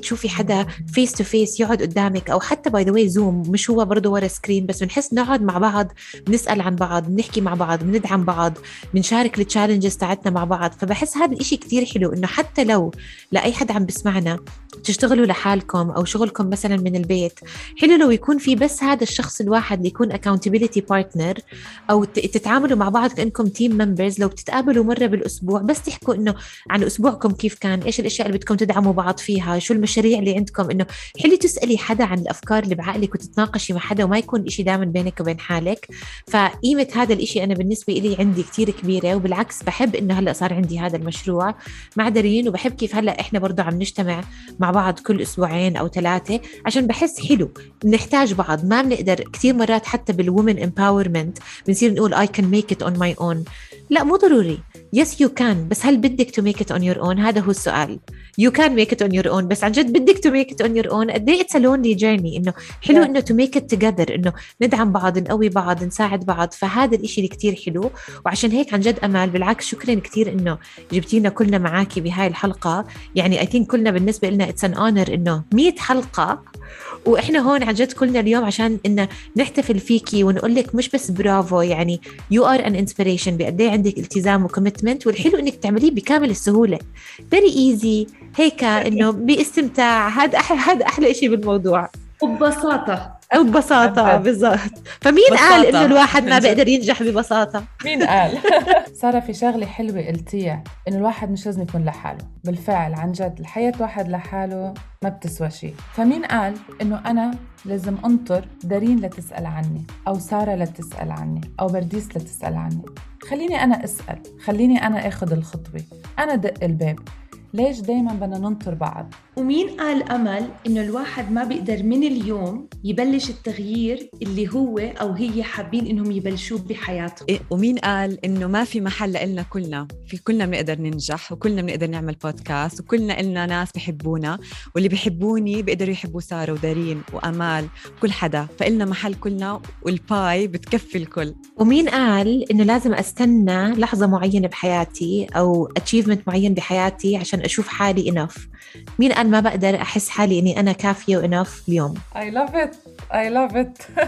تشوفي حدا فيس تو فيس يقعد قدامك، أو حتى باي ذا واي زوم مش هو برضه ورا سكرين، بس بنحس نقعد مع بعض، بنسأل عن بعض، بنحكي مع بعض، بندعم بعض، بنشارك التشالنجز تاعتنا مع بعض. فبحس هذا الإشي كتير حلو، إنه حتى لو لأي حد عم بسمعنا تشتغلوا لحالكم أو شغلكم مثلا من البيت، حلو لو يكون في بس هذا الشخص الواحد اللي يكون accountability partner، أو تتعاملوا مع بعض كأنكم تيم ممبرز. لو بتتقابلوا مرة بالأسبوع بس تحكوا إنه عن أسبوعكم كيف كان، إيش الأشياء اللي بدكم تدعموا بعض فيها، شو المشاريع اللي عندكم. إنه حلو تسألي حدا عن الأفكار اللي بعقلك وتتناقشي مع حدا، وما يكون إشي دائما بينك وبين حالك. فقيمة هذا الإشي أنا بالنسبة إلي عندي كتير كبيرة، وبالعكس بحب إنه هلأ صار عندي هذا المشروع مع دارين، وبحب كيف هلأ إحنا برضو عم نجتمع مع بعض كل أسبوعين أو ثلاثة، عشان بحس حلو نحتاج بعض. ما بنقدر كتير مرات حتى بالwomen empowerment بنصير نقول I can make it on my own. لا مو ضروري. yes you can، بس هل بدك to make it on your own؟ هذا هو السؤال. you can make it on your own، بس عن جد بدك to make it on your own؟ قد ايه it's a lonely journey. إنه حلو إنه to make it together، إنه ندعم بعض، نقوي بعض، نساعد بعض. فهذا الإشي اللي كتير حلو. وعشان هيك عن جد أمال بالعكس شكرا كتير إنه جبتينا كلنا معاكي بهاي الحلقة. يعني I think كلنا بالنسبة لنا it's an honor إنه مية حلقة، وإحنا هون عن جد كلنا اليوم عشان إنه نحتفل فيكي ونقول لك مش بس برافو، يعني you are an inspiration بقد ايه عندك التزام وكوميتمنت. والحلو إنك تعمليه بكامل السهولة، very easy هيك، إنه باستمتاع. هذا أحلى هذا أحلى إشي بالموضوع، وببساطة أو ببساطة. بالضبط. فمين بساطة. قال إنه الواحد ما بيقدر ينجح ببساطة؟ مين قال؟ صار في شغلة حلوة قلتيها، إنه الواحد مش لازم يكون لحاله. بالفعل عن جد الحياة واحد لحاله ما بتسوى شيء. فمين قال إنه أنا لازم أنطر دارين لتسأل عني، أو سارة لتسأل عني، أو برديس لتسأل عني؟ خليني أنا أسأل، خليني أنا أخذ الخطوة، أنا دق الباب. ليش دايما بدنا ننطر بعض؟ ومين قال أمل إنه الواحد ما بيقدر من اليوم يبلش التغيير اللي هو أو هي حابين إنهم يبلشوه بحياتهم؟ إيه، ومين قال إنه ما في محل لنا؟ كلنا في كلنا بنقدر ننجح، وكلنا بنقدر نعمل بودكاست، وكلنا إلنا ناس بيحبونا، واللي بيحبوني بيقدروا يحبوا سارة ودارين وأمال، كل حدا. فإلنا محل كلنا، والباي بتكفي الكل. ومين قال إنه لازم أستنى لحظة معينة بحياتي أو achievement معين بحياتي عشان أشوف حالي enough؟ مين قال ما بقدر أحس حالي إني أنا كافية وenough اليوم؟ I love it I love it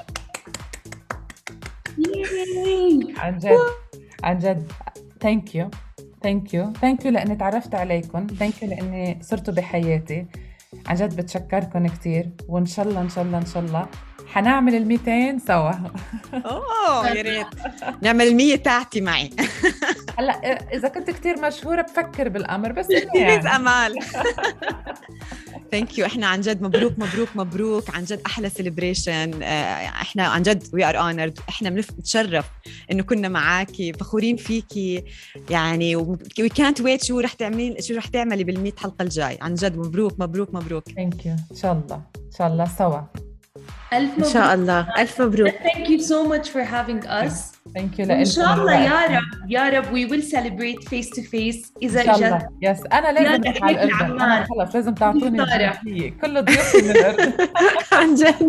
عن جد عن جد thank you thank you thank you لأني تعرفت عليكم، thank you لأني صرتوا بحياتي. عن جد بتشكركم كتير، وإن شاء الله إن شاء الله إن شاء الله حنعمل الميتين سوا. أوه يا ريت نعمل المية تاعتي معي. هلا إذا كنت كتير مشهورة بفكر بالأمر، بس بليز يعني. أمال. ثانك يو. احنا عن جد مبروك مبروك مبروك، عن جد احلى سيلبريشن. احنا عن جد وي ار اونرد، احنا بنتشرف انه كنا معاكي، فخورين فيكي يعني، وي كانت ويت شو رح تعملي شو رح تعملي بالمية حلقه الجاي. عن جد مبروك مبروك مبروك. ثانك يو. ان شاء الله ان شاء الله سوا. ألف مبروك. إن شاء الله ألف مبروك. Thank you so much for having us. Thank you. إن شاء الله يا رب يا رب we will celebrate face to face إذا إن شاء جد. الله. يس أنا لازم أروح على الأردن. أنا خلص لازم تعطوني الجنسية. كل ضيوفي من الأردن. عن جد.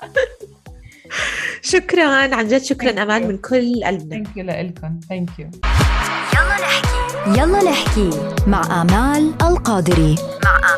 شكرا عن جد، شكرا أمال من كل قلبنا. Thank you لإلكم. Thank you. يلا نحكي يلا نحكي مع آمال القادري. مع